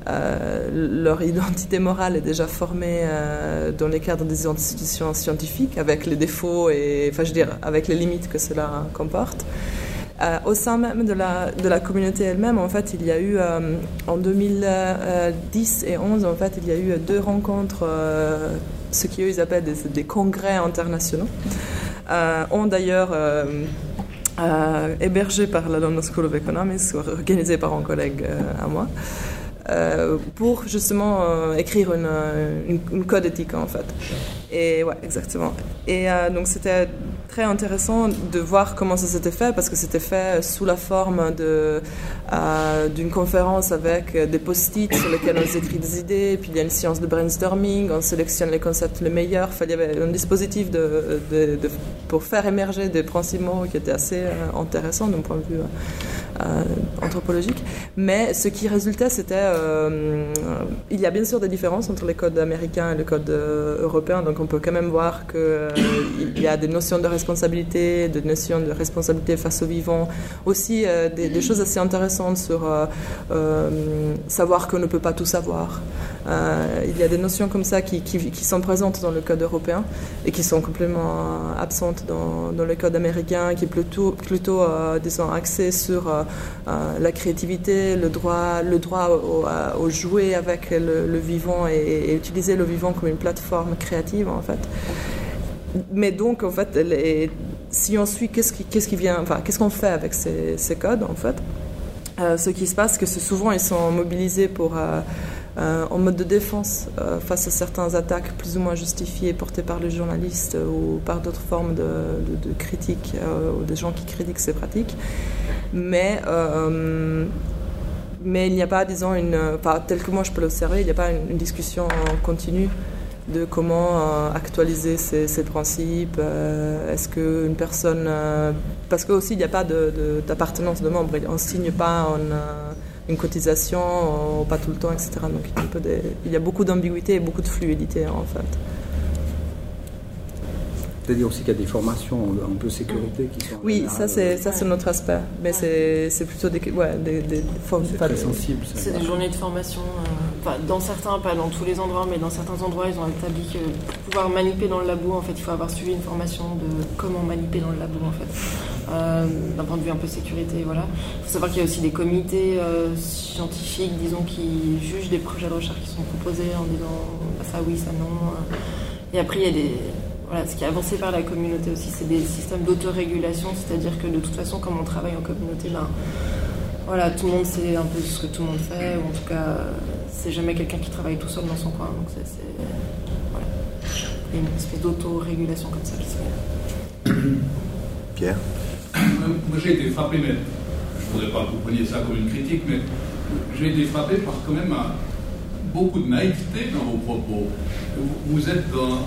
leur identité morale est déjà formée dans les cadres des institutions scientifiques, avec les défauts et, avec les limites que cela comporte. Au sein même de la communauté elle-même, en fait, il y a eu en 2010 et 2011, en fait, il y a eu 2 rencontres, ce qu'eux ils appellent des congrès internationaux, ont d'ailleurs hébergé par la London School of Economics, organisé par un collègue à moi, pour justement écrire une code éthique en fait. Et ouais, exactement. Et donc c'était très intéressant de voir comment ça s'était fait, parce que c'était fait sous la forme d'une conférence avec des post-it sur lesquels on écrit des idées, puis il y a une séance de brainstorming, on sélectionne les concepts les meilleurs. Enfin, il y avait un dispositif pour faire émerger des principes moraux qui était assez intéressant d'un point de vue anthropologique. Mais ce qui résultait, c'était... il y a bien sûr des différences entre les codes américains et les codes européens, donc on peut quand même voir qu'il y a des notions de responsabilité, des notions de responsabilité face aux vivants, aussi des choses assez intéressantes sur savoir qu'on ne peut pas tout savoir. Il y a des notions comme ça qui sont présentes dans le code européen et qui sont complètement absentes dans le code américain, qui est plutôt disons, axé sur la créativité, le droit au jouer avec le vivant et utiliser le vivant comme une plateforme créative en fait. Mais donc en fait, si on suit qu'est-ce qu'on fait avec ces codes en fait, ce qui se passe, c'est que souvent ils sont mobilisés en mode de défense face à certaines attaques plus ou moins justifiées portées par les journalistes ou par d'autres formes de critiques ou des gens qui critiquent ces pratiques. Mais il n'y a pas, disons, tel que moi je peux l'observer, il n'y a pas une discussion continue de comment actualiser ces principes. Est-ce qu'une personne... parce qu'aussi, il n'y a pas d'appartenance de membre. On ne signe pas une cotisation, pas tout le temps, etc. Donc il y a beaucoup d'ambiguïté et beaucoup de fluidité, en fait. C'est-à-dire aussi qu'il y a des formations un peu sécurité qui sont... Oui, ça c'est notre aspect. Mais c'est plutôt des formes... C'est très sensible. C'est des journées de formation. Dans certains, pas dans tous les endroits, mais dans certains endroits, ils ont établi que pour pouvoir manipuler dans le labo, en fait, il faut avoir suivi une formation de comment manipuler dans le labo, en fait. D'un point de vue un peu sécurité, voilà. Il faut savoir qu'il y a aussi des comités scientifiques, disons, qui jugent des projets de recherche qui sont proposés en disant ça oui, ça non. Et après, il y a des... Voilà, ce qui est avancé par la communauté aussi, c'est des systèmes d'autorégulation, c'est-à-dire que de toute façon, comme on travaille en communauté, voilà, tout le monde sait un peu ce que tout le monde fait, ou en tout cas, c'est jamais quelqu'un qui travaille tout seul dans son coin, donc voilà. Il y a une espèce d'autorégulation comme ça qui se fait. Pierre ? Moi j'ai été frappé, mais je ne voudrais pas que vous preniez ça comme une critique, mais j'ai été frappé par quand même beaucoup de naïveté dans vos propos. Vous êtes dans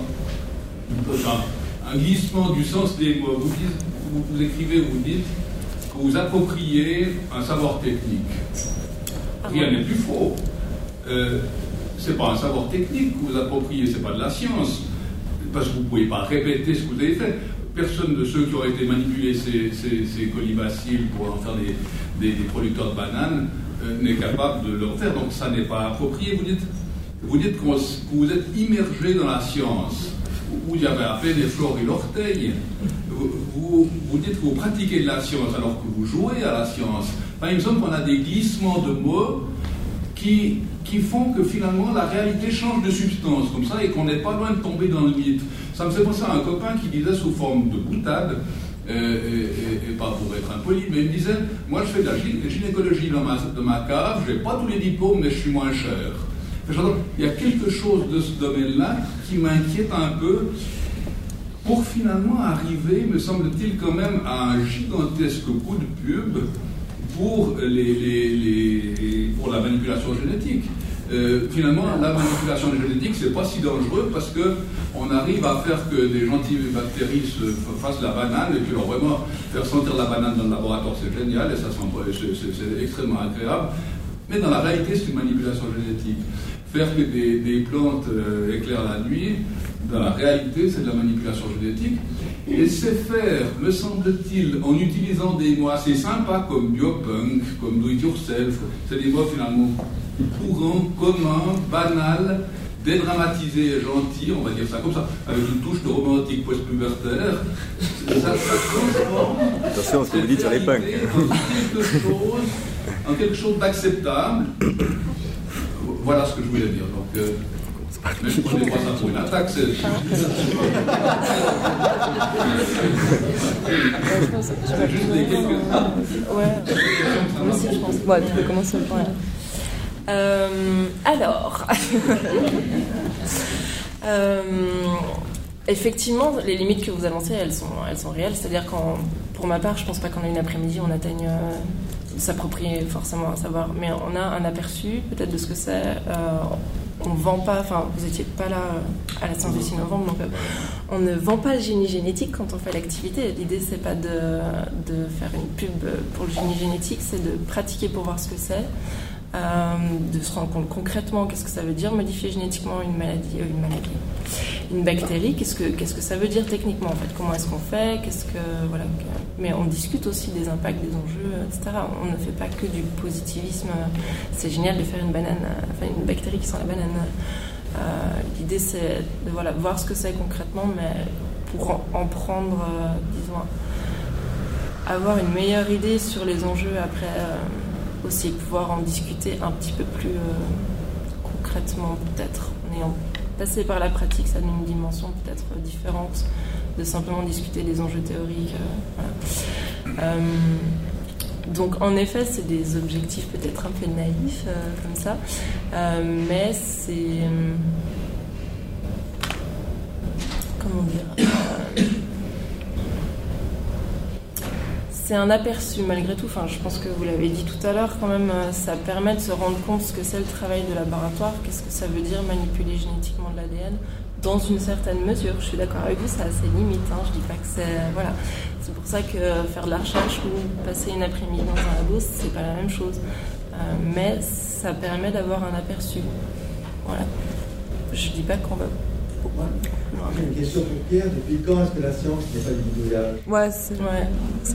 un glissement du sens des mots. Vous écrivez, vous dites que vous appropriez un savoir technique. Rien n'est plus faux. C'est pas un savoir technique que vous appropriez, c'est pas de la science, parce que vous ne pouvez pas répéter ce que vous avez fait. Personne de ceux qui ont été manipulés ces colibacilles pour en faire des producteurs de bananes n'est capable de le faire, donc ça n'est pas approprié. Vous dites que vous êtes immergé dans la science. Où il y avait à peine effleuré l'orteil. Vous dites que vous pratiquez de la science alors que vous jouez à la science. Par exemple, on a des glissements de mots qui font que finalement la réalité change de substance comme ça et qu'on n'est pas loin de tomber dans le mythe. Ça me fait penser à un copain qui disait sous forme de boutade, et pas pour être impoli, mais il me disait, moi je fais de la gynécologie dans ma cave, je n'ai pas tous les diplômes mais je suis moins cher. Il y a quelque chose de ce domaine-là qui m'inquiète un peu pour finalement arriver, me semble-t-il, quand même à un gigantesque coup de pub pour la manipulation génétique. Finalement, la manipulation génétique, c'est pas si dangereux parce qu'on arrive à faire que des gentilles bactéries fassent la banane et puis vraiment faire sentir la banane dans le laboratoire, c'est génial et ça c'est extrêmement agréable. Mais dans la réalité, c'est une manipulation génétique. Faire que des plantes éclairent la nuit, dans la réalité, c'est de la manipulation génétique. Et c'est faire, me semble-t-il, en utilisant des mots assez sympas comme biopunk, comme do it yourself. C'est des mots finalement courants, communs, banals, dédramatisés et gentils, on va dire ça comme ça, avec une touche de romantique post-pubertaire. Ça transforme attention à ce que vous dites sur les punks. En quelque chose d'acceptable. Voilà ce que je voulais dire. Donc, mais je ne prenais pas ça pour une attaque, c'est juste des quelques... Ouais, moi aussi je pense. Ouais, tu peux commencer le point. Alors, effectivement, les limites que vous annoncez, elles sont réelles. C'est-à-dire pour ma part, je pense pas qu'en une après-midi, on atteigne s'approprier forcément un savoir, mais on a un aperçu peut-être de ce que c'est. On vend pas, enfin vous étiez pas là à la séance du 6 novembre, donc on ne vend pas le génie génétique quand on fait l'activité. L'idée c'est pas de faire une pub pour le génie génétique, c'est de pratiquer pour voir ce que c'est, de se rendre compte concrètement qu'est-ce que ça veut dire modifier génétiquement une bactérie, qu'est-ce que ça veut dire techniquement en fait, comment est-ce qu'on fait, voilà. Mais on discute aussi des impacts, des enjeux, etc. On ne fait pas que du positivisme. C'est génial de faire une bactérie qui sent la banane. L'idée c'est de voir ce que c'est concrètement, mais pour en prendre, disons, avoir une meilleure idée sur les enjeux après, aussi pouvoir en discuter un petit peu plus concrètement peut-être, en ayant passé par la pratique, ça donne une dimension peut-être différente de simplement discuter des enjeux théoriques. Voilà. Donc en effet, c'est des objectifs peut-être un peu naïfs comme ça, mais c'est... comment dire c'est un aperçu malgré tout, enfin, je pense que vous l'avez dit tout à l'heure quand même, ça permet de se rendre compte ce que c'est le travail de laboratoire, qu'est-ce que ça veut dire manipuler génétiquement de l'ADN, dans une certaine mesure. Je suis d'accord avec vous, ça a ses limites, je dis pas que c'est... Voilà. C'est pour ça que faire de la recherche ou passer une après-midi dans un labo, c'est pas la même chose. Mais ça permet d'avoir un aperçu. Voilà. Je dis pas qu'on va... J'ai une question pour Pierre. Depuis quand est-ce que la science n'est pas du bidouillage ? Ouais, c'est vrai.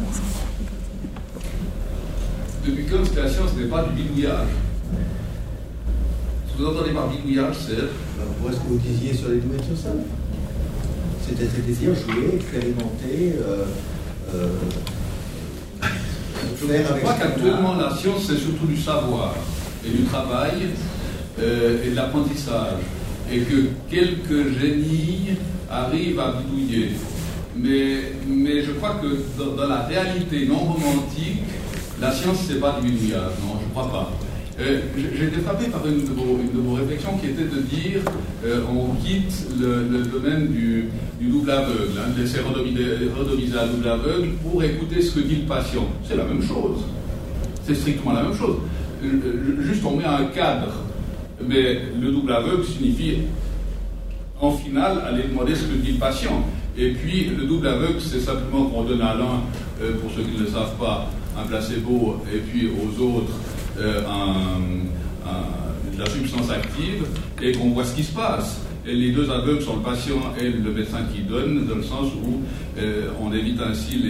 Depuis quand est-ce que la science n'est pas du bidouillage ? Ce que vous entendez par bidouillage, c'est... Pourquoi est-ce que vous disiez sur les domaines sur ça ? C'est-à-dire jouer, expérimenter, je crois qu'actuellement la science c'est surtout du savoir et du travail et de l'apprentissage, et que quelques génies arrivent à bidouiller. Mais je crois que dans la réalité non romantique, la science c'est pas du bidouillage, non, je crois pas. J'ai été frappé par une de vos réflexions qui était de dire on quitte le domaine du double aveugle, de laisser randomiser à double aveugle pour écouter ce que dit le patient. C'est la même chose. C'est strictement la même chose. Juste on met un cadre. Mais le double aveugle signifie en finale aller demander ce que dit le patient. Et puis le double aveugle, c'est simplement qu'on donne à l'un, pour ceux qui ne le savent pas, un placebo, et puis aux autres de la substance active, et qu'on voit ce qui se passe. Et les deux aveugles sont le patient et le médecin qui donne, dans le sens où on évite ainsi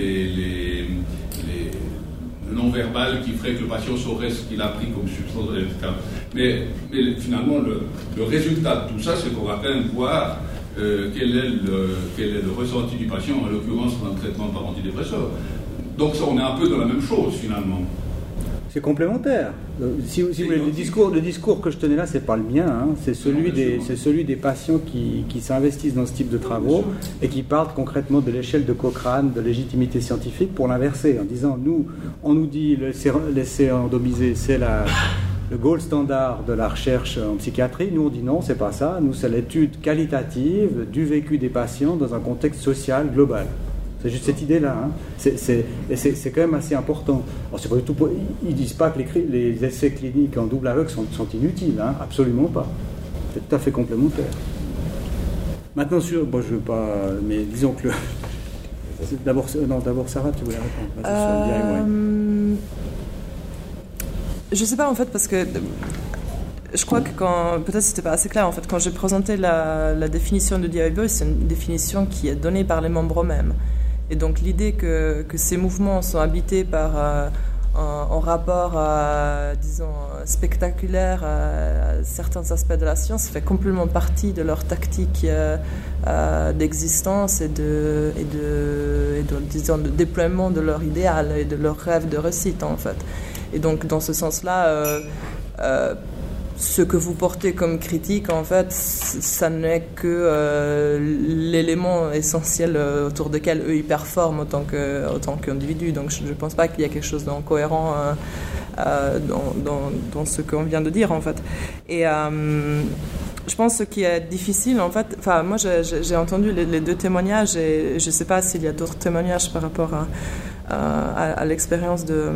le non-verbal qui ferait que le patient saurait ce qu'il a pris comme substance, etc. Mais finalement, le résultat de tout ça, c'est qu'on va quand même voir quel est le ressenti du patient, en l'occurrence dans le traitement par antidépresseur. Donc ça, on est un peu dans la même chose, finalement. C'est complémentaire. Si vous voulez, le discours que je tenais là, c'est pas le mien, c'est celui des patients qui s'investissent dans ce type de travaux et qui parlent concrètement de l'échelle de Cochrane, de légitimité scientifique, pour l'inverser, en disant, on nous dit laisser randomiser, c'est le gold standard de la recherche en psychiatrie. Nous, on dit non, c'est pas ça. Nous, c'est l'étude qualitative du vécu des patients dans un contexte social global. C'est juste cette idée-là. C'est quand même assez important. Alors, c'est pas du tout ils disent pas que les essais cliniques en double aveugle sont inutiles. Absolument pas. C'est tout à fait complémentaire. Maintenant, je veux pas... Mais disons que... D'abord, Sarah, tu voulais répondre. Je sais pas, en fait, parce que... je crois que peut-être c'était pas assez clair en fait, quand j'ai présenté la définition de DIY, c'est une définition qui est donnée par les membres eux-mêmes. Et donc l'idée que ces mouvements sont habités par un rapport, disons, spectaculaire à certains aspects de la science fait complètement partie de leur tactique d'existence et disons, de déploiement de leur idéal et de leur rêve de réussite en fait. Et donc dans ce sens-là, ce que vous portez comme critique, en fait, ça n'est que l'élément essentiel autour duquel eux ils performent autant qu'individus. Donc je ne pense pas qu'il y a quelque chose d'incohérent dans ce qu'on vient de dire, en fait. Et je pense que ce qui est difficile, en fait, moi j'ai entendu les deux témoignages et je ne sais pas s'il y a d'autres témoignages par rapport à l'expérience de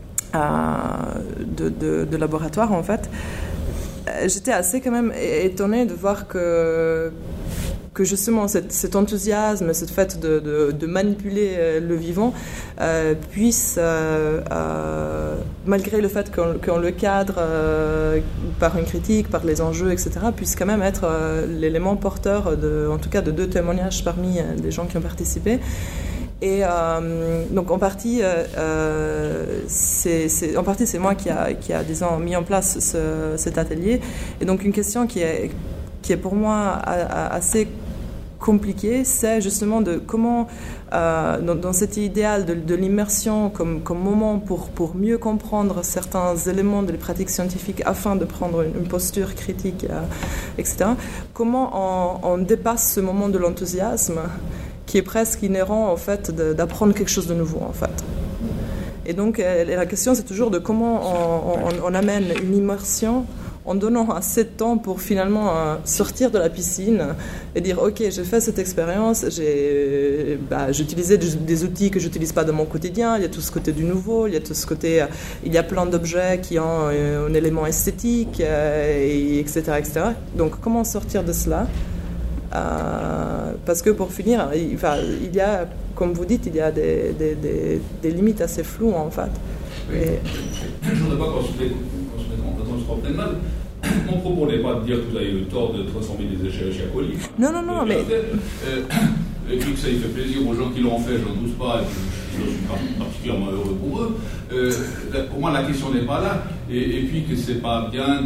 laboratoire, en fait. J'étais assez quand même étonnée de voir que justement cet enthousiasme, cette fait de manipuler le vivant puisse, malgré le fait qu'on le cadre par une critique, par les enjeux, etc., puisse quand même être l'élément porteur, en tout cas de deux témoignages parmi les gens qui ont participé. Et donc en partie c'est moi qui a disons mis en place cet atelier. Et donc une question qui est pour moi assez compliquée, c'est justement de comment dans cet idéal de l'immersion comme moment pour mieux comprendre certains éléments de les pratiques scientifiques afin de prendre une posture critique, etc. Comment on dépasse ce moment de l'enthousiasme qui est presque inhérent, en fait, d'apprendre quelque chose de nouveau, en fait. Et donc, la question, c'est toujours de comment on amène une immersion en donnant assez de temps pour finalement sortir de la piscine et dire, OK, j'ai fait cette expérience, j'ai utilisé des outils que je n'utilise pas dans mon quotidien, il y a tout ce côté du nouveau, il y a tout ce côté, il y a plein d'objets qui ont un élément esthétique, etc., etc. Donc, comment sortir de cela ? Parce que pour finir, il y a, comme vous dites, il y a des limites assez floues en fait. Oui. Je ne voudrais pas qu'on se mette complètement plein de mal. Mon propos n'est pas de dire que vous avez le tort de transformer des Escherichia coli. Non, mais... Et puis que ça y fait plaisir aux gens qui l'ont fait, je n'en doute pas, et je suis particulièrement heureux pour eux. Pour moi, la question n'est pas là. Et puis que c'est pas bien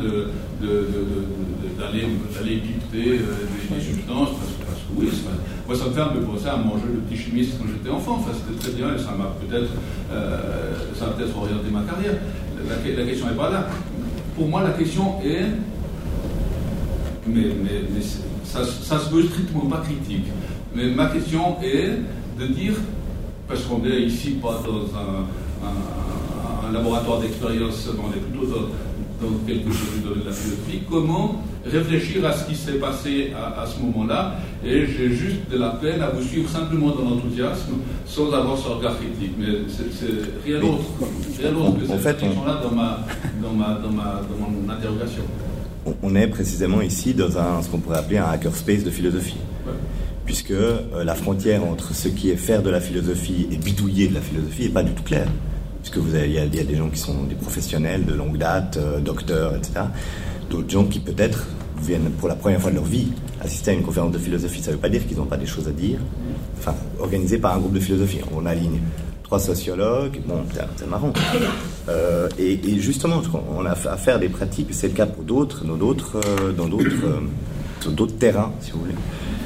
d'aller piqueter des substances, parce que oui, moi ça me fait un peu penser à manger le petit chimiste quand j'étais enfant. Enfin, c'était très bien et ça m'a peut-être orienté ma carrière. La question n'est pas là. Pour moi, la question est, mais ça se veut strictement pas critique. Mais ma question est de dire, parce qu'on n'est ici pas dans un laboratoire d'expérience, on est plutôt dans quelque chose de la philosophie, comment réfléchir à ce qui s'est passé à ce moment-là, et j'ai juste de la peine à vous suivre simplement dans l'enthousiasme, sans avoir ce regard critique. Mais c'est rien d'autre que cette question-là dans mon interrogation. On est précisément ici dans ce qu'on pourrait appeler un hackerspace de philosophie. Ouais. Puisque la frontière entre ce qui est faire de la philosophie et bidouiller de la philosophie n'est pas du tout claire. Puisque il y a des gens qui sont des professionnels de longue date, docteurs, etc. D'autres gens qui peut-être viennent pour la première fois de leur vie assister à une conférence de philosophie. Ça ne veut pas dire qu'ils n'ont pas des choses à dire. Enfin, organisé par un groupe de philosophie. On aligne 3 sociologues, bon, c'est marrant. Et justement, on a affaire à des pratiques, c'est le cas pour d'autres, dans d'autres terrains, si vous voulez.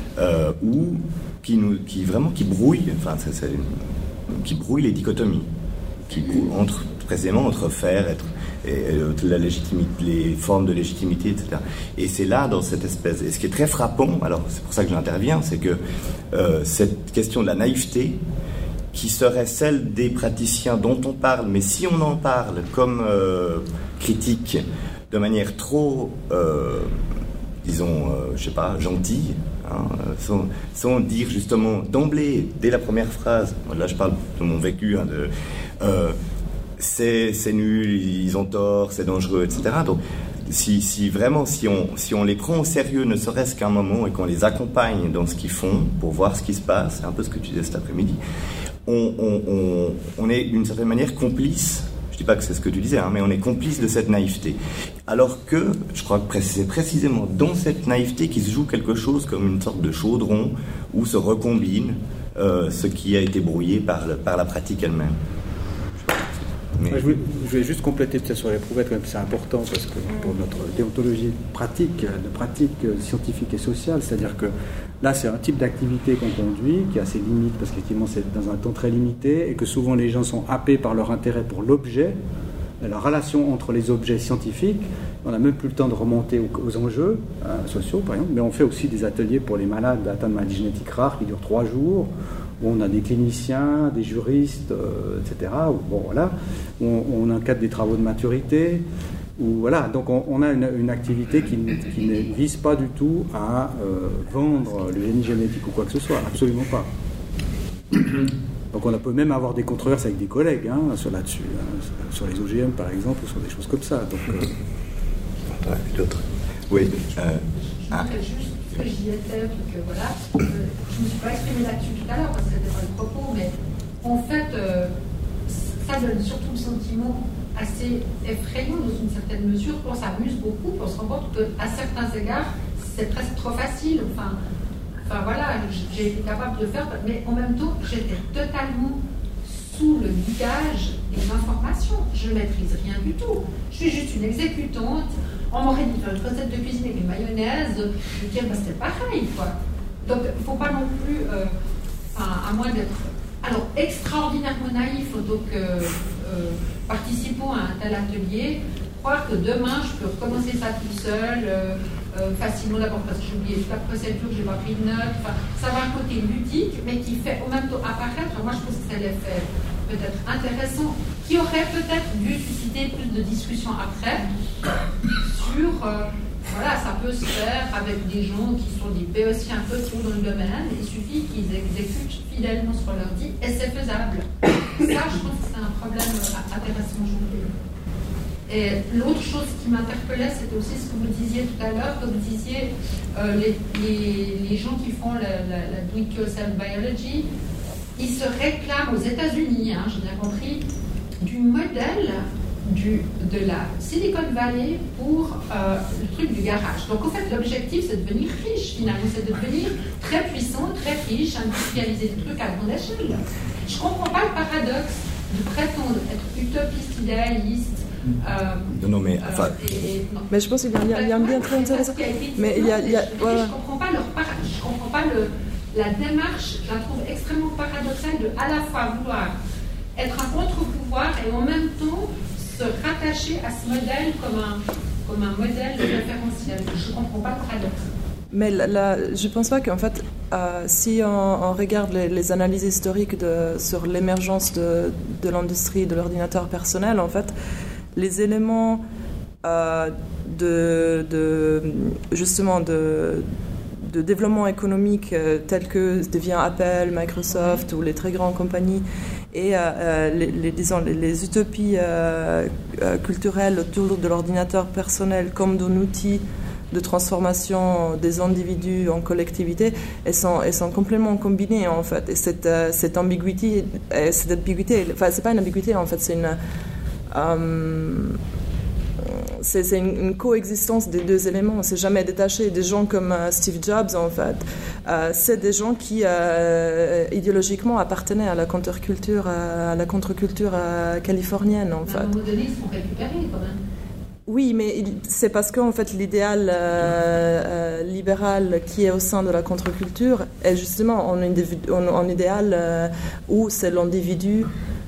Qui brouille, qui brouille les dichotomies, précisément entre faire, être, et la légitimité, les formes de légitimité, etc. Et c'est là, dans cette espèce, et ce qui est très frappant, alors c'est pour ça que j'interviens, c'est que cette question de la naïveté, qui serait celle des praticiens dont on parle, mais si on en parle comme critique, de manière trop, gentille, sans dire justement d'emblée, dès la première phrase, là je parle de mon vécu, c'est nul, ils ont tort, c'est dangereux, etc. Donc si on les prend au sérieux, ne serait-ce qu'un moment, et qu'on les accompagne dans ce qu'ils font, pour voir ce qui se passe, c'est un peu ce que tu disais cet après-midi, on est d'une certaine manière complice, je Je dis pas que c'est ce que tu disais, mais on est complice de cette naïveté. Alors que je crois que c'est précisément dans cette naïveté qu'il se joue quelque chose comme une sorte de chaudron où se recombine ce qui a été brouillé par la pratique elle-même. Mais... Je vais juste compléter peut-être sur l'éprouvette, quand même, c'est important parce que pour notre déontologie pratique scientifique et sociale, c'est-à-dire que là c'est un type d'activité qu'on conduit qui a ses limites parce qu'effectivement c'est dans un temps très limité et que souvent les gens sont happés par leur intérêt pour l'objet, la relation entre les objets scientifiques. On n'a même plus le temps de remonter aux enjeux sociaux par exemple, mais on fait aussi des ateliers pour les malades atteints de maladies génétiques rares qui durent 3 jours. Où on a des cliniciens, des juristes, etc. Bon, voilà. On encadre des travaux de maturité. Voilà. Donc on a une activité qui ne vise pas du tout à vendre le génie génétique ou quoi que ce soit. Absolument pas. Donc on peut même avoir des controverses avec des collègues là-dessus, sur les OGM par exemple, ou sur des choses comme ça. Donc, d'autres. Oui. Juste que j'y étais, puis que voilà, je ne me suis pas exprimée là-dessus tout à l'heure parce que c'était pas le propos, mais en fait, ça donne surtout le sentiment assez effrayant dans une certaine mesure qu'on s'amuse beaucoup, on se rend compte qu'à certains égards, c'est presque trop facile. Enfin voilà, j'ai été capable de faire, mais en même temps, j'étais totalement sous le guidage des informations. Je ne maîtrise rien du tout. Je suis juste une exécutante. On m'aurait dit faire une recette de cuisine avec une mayonnaise, je veux dire, c'était pareil, quoi. Donc, il ne faut pas non plus, à moins d'être extraordinairement naïf, donc participant à un tel atelier, croire que demain, je peux recommencer ça tout seul, facilement, d'abord parce que j'ai oublié toute la procédure, je n'ai pas pris de notes, ça va un côté ludique, mais qui fait au même temps apparaître, moi je pense que c'est l'effet peut-être intéressant, qui aurait peut-être dû susciter plus de discussions après sur, voilà, ça peut se faire avec des gens qui sont des aussi un peu trop dans le domaine, il suffit qu'ils exécutent fidèlement sur leur dit, et c'est faisable. Ça, je pense que c'est un problème intéressant aujourd'hui. Et l'autre chose qui m'interpellait, c'était aussi ce que vous disiez tout à l'heure, que vous disiez les gens qui font la do-it-yourself biology, ils se réclament aux États-Unis, j'ai bien compris, du modèle de la Silicon Valley pour le truc du garage. Donc en fait, l'objectif, c'est de devenir riche, finalement, c'est de devenir très puissant, très riche, industrialiser des trucs à grande échelle. Je ne comprends pas le paradoxe de prétendre être utopiste, idéaliste. Non, mais enfin. Mais je pense qu'il y a un bien très intéressant. Mais il y a je comprends pas la démarche, je la trouve extrêmement paradoxale de à la fois vouloir être un contre-pouvoir et en même temps se rattacher à ce modèle comme un modèle référentiel. Je ne comprends pas le paradoxe. Mais je ne pense pas qu'en fait, si on regarde les analyses historiques sur l'émergence de l'industrie de l'ordinateur personnel, en fait, les éléments justement de développement économique tels que devient Apple, Microsoft ou les très grandes compagnies et les utopies culturelles autour de l'ordinateur personnel comme d'un outil de transformation des individus en collectivité, elles sont complètement combinées en fait. Et cette ambiguïté, enfin c'est pas une ambiguïté en fait, c'est une coexistence des deux éléments. C'est jamais détaché. Des gens comme Steve Jobs, en fait, c'est des gens qui idéologiquement appartenaient à la contre-culture californienne, en fait. À un moment donné, ils sont récupérés quand même. Oui, mais c'est parce qu'en fait l'idéal libéral qui est au sein de la contre-culture est justement un idéal où c'est l'individu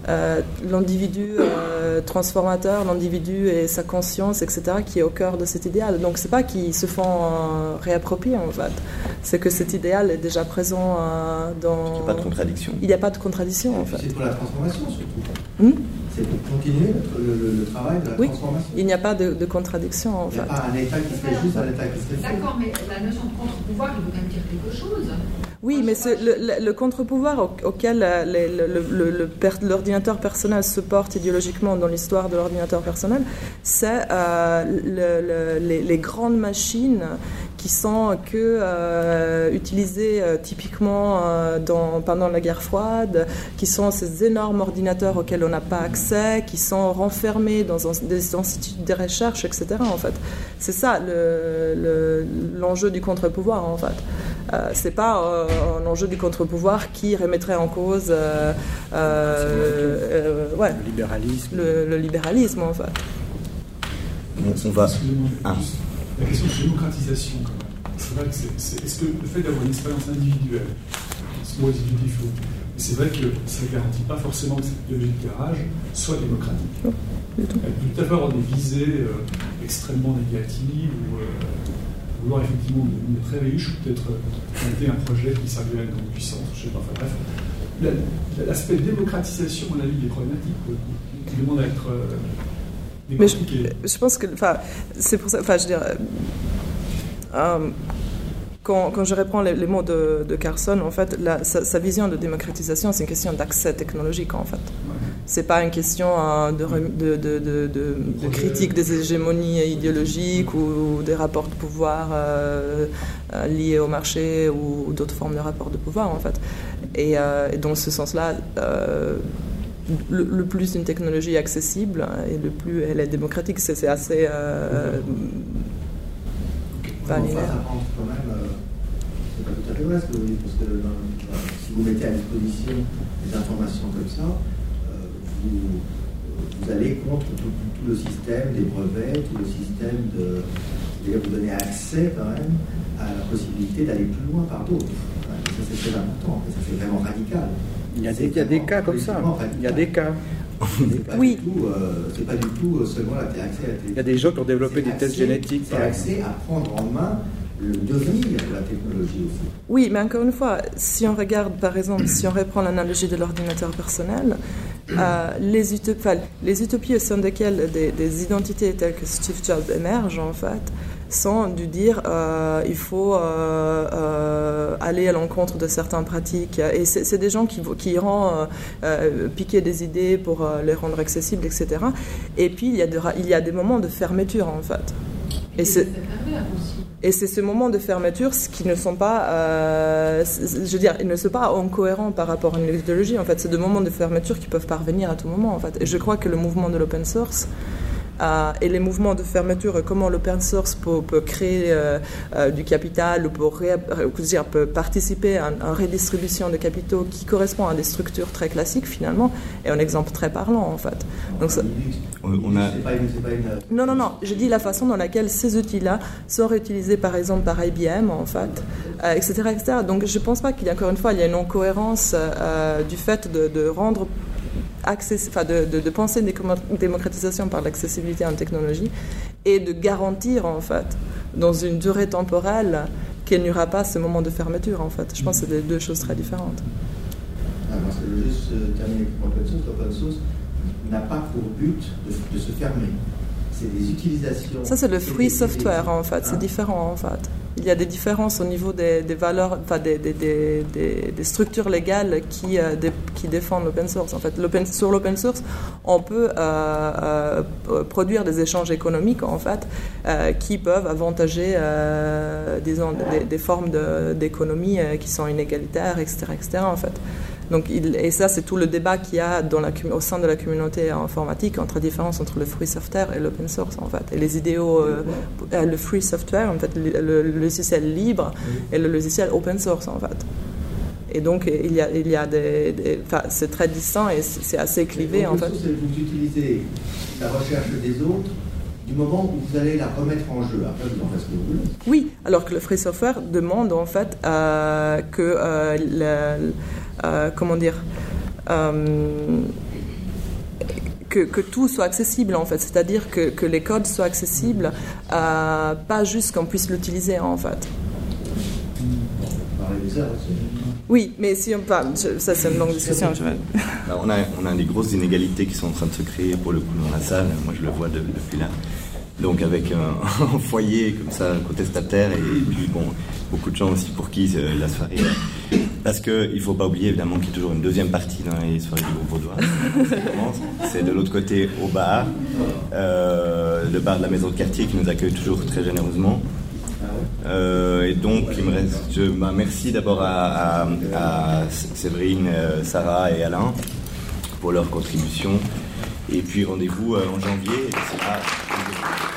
transformateur, l'individu et sa conscience, etc., qui est au cœur de cet idéal. Donc c'est pas qu'ils se font réapproprier en fait, c'est que cet idéal est déjà présent dans... Il n'y a pas de contradiction. Il n'y a pas de contradiction en fait. C'est pour la transformation surtout. C'est pour continuer le travail de la transformation. Il n'y a pas de contradiction en fait. Il n'y a pas un État qui serait juste, un État qui serait faux. D'accord, mais la notion de contre-pouvoir, il veut quand même dire quelque chose. Oui, mais le contre-pouvoir auquel l'ordinateur personnel se porte idéologiquement dans l'histoire de l'ordinateur personnel, c'est les grandes machines qui sont que utilisés typiquement pendant la guerre froide, qui sont ces énormes ordinateurs auxquels on n'a pas accès, qui sont renfermés dans des instituts de recherche, etc. En fait, c'est ça l'enjeu du contre-pouvoir. En fait, c'est pas un enjeu du contre-pouvoir qui remettrait en cause le libéralisme. Le libéralisme, en fait. On va. La question de démocratisation, quand même. C'est vrai que est-ce que le fait d'avoir une expérience individuelle, c'est moins exécutif, mais c'est vrai que ça ne garantit pas forcément que cette idéologie de garage soit démocratique. Non, du tout. Elle peut tout à fait avoir des visées extrêmement négatives ou vouloir effectivement devenir très riche ou peut-être monter un projet qui servirait à une grande puissance, je ne sais pas, enfin bref. L'aspect démocratisation, à mon avis, est problématique. Il demande à être décortiqué. Mais je pense que, c'est pour ça, je veux dire, quand je reprends les mots de Carson, en fait, sa vision de démocratisation, c'est une question d'accès technologique, en fait. Ouais. C'est pas une question de critique des hégémonies idéologiques ou des rapports de pouvoir liés au marché ou d'autres formes de rapports de pouvoir, en fait. Et dans ce sens-là, le plus une technologie est accessible et le plus elle est démocratique, c'est assez linéaire. Quand même, c'est pas tout à fait vrai ce que vous dites, parce que si vous mettez à disposition des informations comme ça, vous allez contre tout le système des brevets, tout le système de... C'est-à-dire vous donnez accès quand même à la possibilité d'aller plus loin par d'autres. Ça c'est très important, ça c'est vraiment radical. Il y a des cas comme ça. Il y a des cas. Oui. C'est pas du tout seulement l'accès à la technologie. Il y a des gens qui ont développé des tests génétiques. C'est accès à prendre en main le devenir de la technologie aussi. Oui, mais encore une fois, si on regarde, par exemple, si on reprend l'analogie de l'ordinateur personnel, les utopies au sein desquelles des identités telles que Steve Jobs émergent, en fait, sont de dire il faut aller à l'encontre de certaines pratiques. Et c'est des gens qui iront piquer des idées pour les rendre accessibles, etc. Et puis, il y a des moments de fermeture, en fait. Et c'est ce moment de fermeture qui ne sont pas, je veux dire, ils ne sont pas incohérents par rapport à une idéologie. En fait, c'est des moments de fermeture qui peuvent parvenir à tout moment. En fait, et je crois que le mouvement de l'open source et les mouvements de fermeture, comment l'open source peut créer du capital ou peut participer à une redistribution de capitaux qui correspond à des structures très classiques finalement, est un exemple très parlant en fait. Donc ça... Non, je dis la façon dans laquelle ces outils-là sont réutilisés par exemple par IBM en fait, etc., etc. Donc je ne pense pas qu'il y a encore une fois il y a une incohérence du fait de rendre de penser une démocratisation par l'accessibilité en technologie et de garantir en fait dans une durée temporelle qu'il n'y aura pas ce moment de fermeture en fait. Je pense que c'est deux choses très différentes. Parce que je veux juste terminer pour l'open source n'a pas pour but de se fermer. C'est des utilisations. Ça c'est le free software en fait, c'est différent en fait. Il y a des différences au niveau des valeurs, des structures légales qui défendent l'open source. En fait, sur l'open source, on peut produire des échanges économiques en fait qui peuvent avantager, disons, des formes d'économie qui sont inégalitaires, etc., en fait. Donc, et ça, c'est tout le débat qu'il y a au sein de la communauté informatique entre la différence entre le free software et l'open source, en fait. Et les idéaux, le free software, en fait, le logiciel libre et le logiciel open source, en fait. Et donc, il y a c'est très distinct et c'est assez clivé, en fait. Vous utilisez la recherche des autres du moment où vous allez la remettre en jeu. Après, vous en faites ce que vous voulez. Oui, alors que le free software demande, en fait, que tout soit accessible en fait, c'est-à-dire que les codes soient accessibles, pas juste qu'on puisse l'utiliser en fait. Oui, mais si on parle, ça c'est une longue discussion. On a des grosses inégalités qui sont en train de se créer pour le coup dans la salle. Moi je le vois depuis là. Donc avec un foyer comme ça contestataire et puis bon beaucoup de gens aussi pour qui la soirée. Parce qu'il ne faut pas oublier évidemment qu'il y a toujours une deuxième partie dans les soirées du groupe vaudois. C'est de l'autre côté au bar, le bar de la maison de quartier qui nous accueille toujours très généreusement. Et donc, il me reste, merci d'abord à Séverine, Sarah et Alain pour leur contribution. Et puis rendez-vous en janvier. Et c'est là.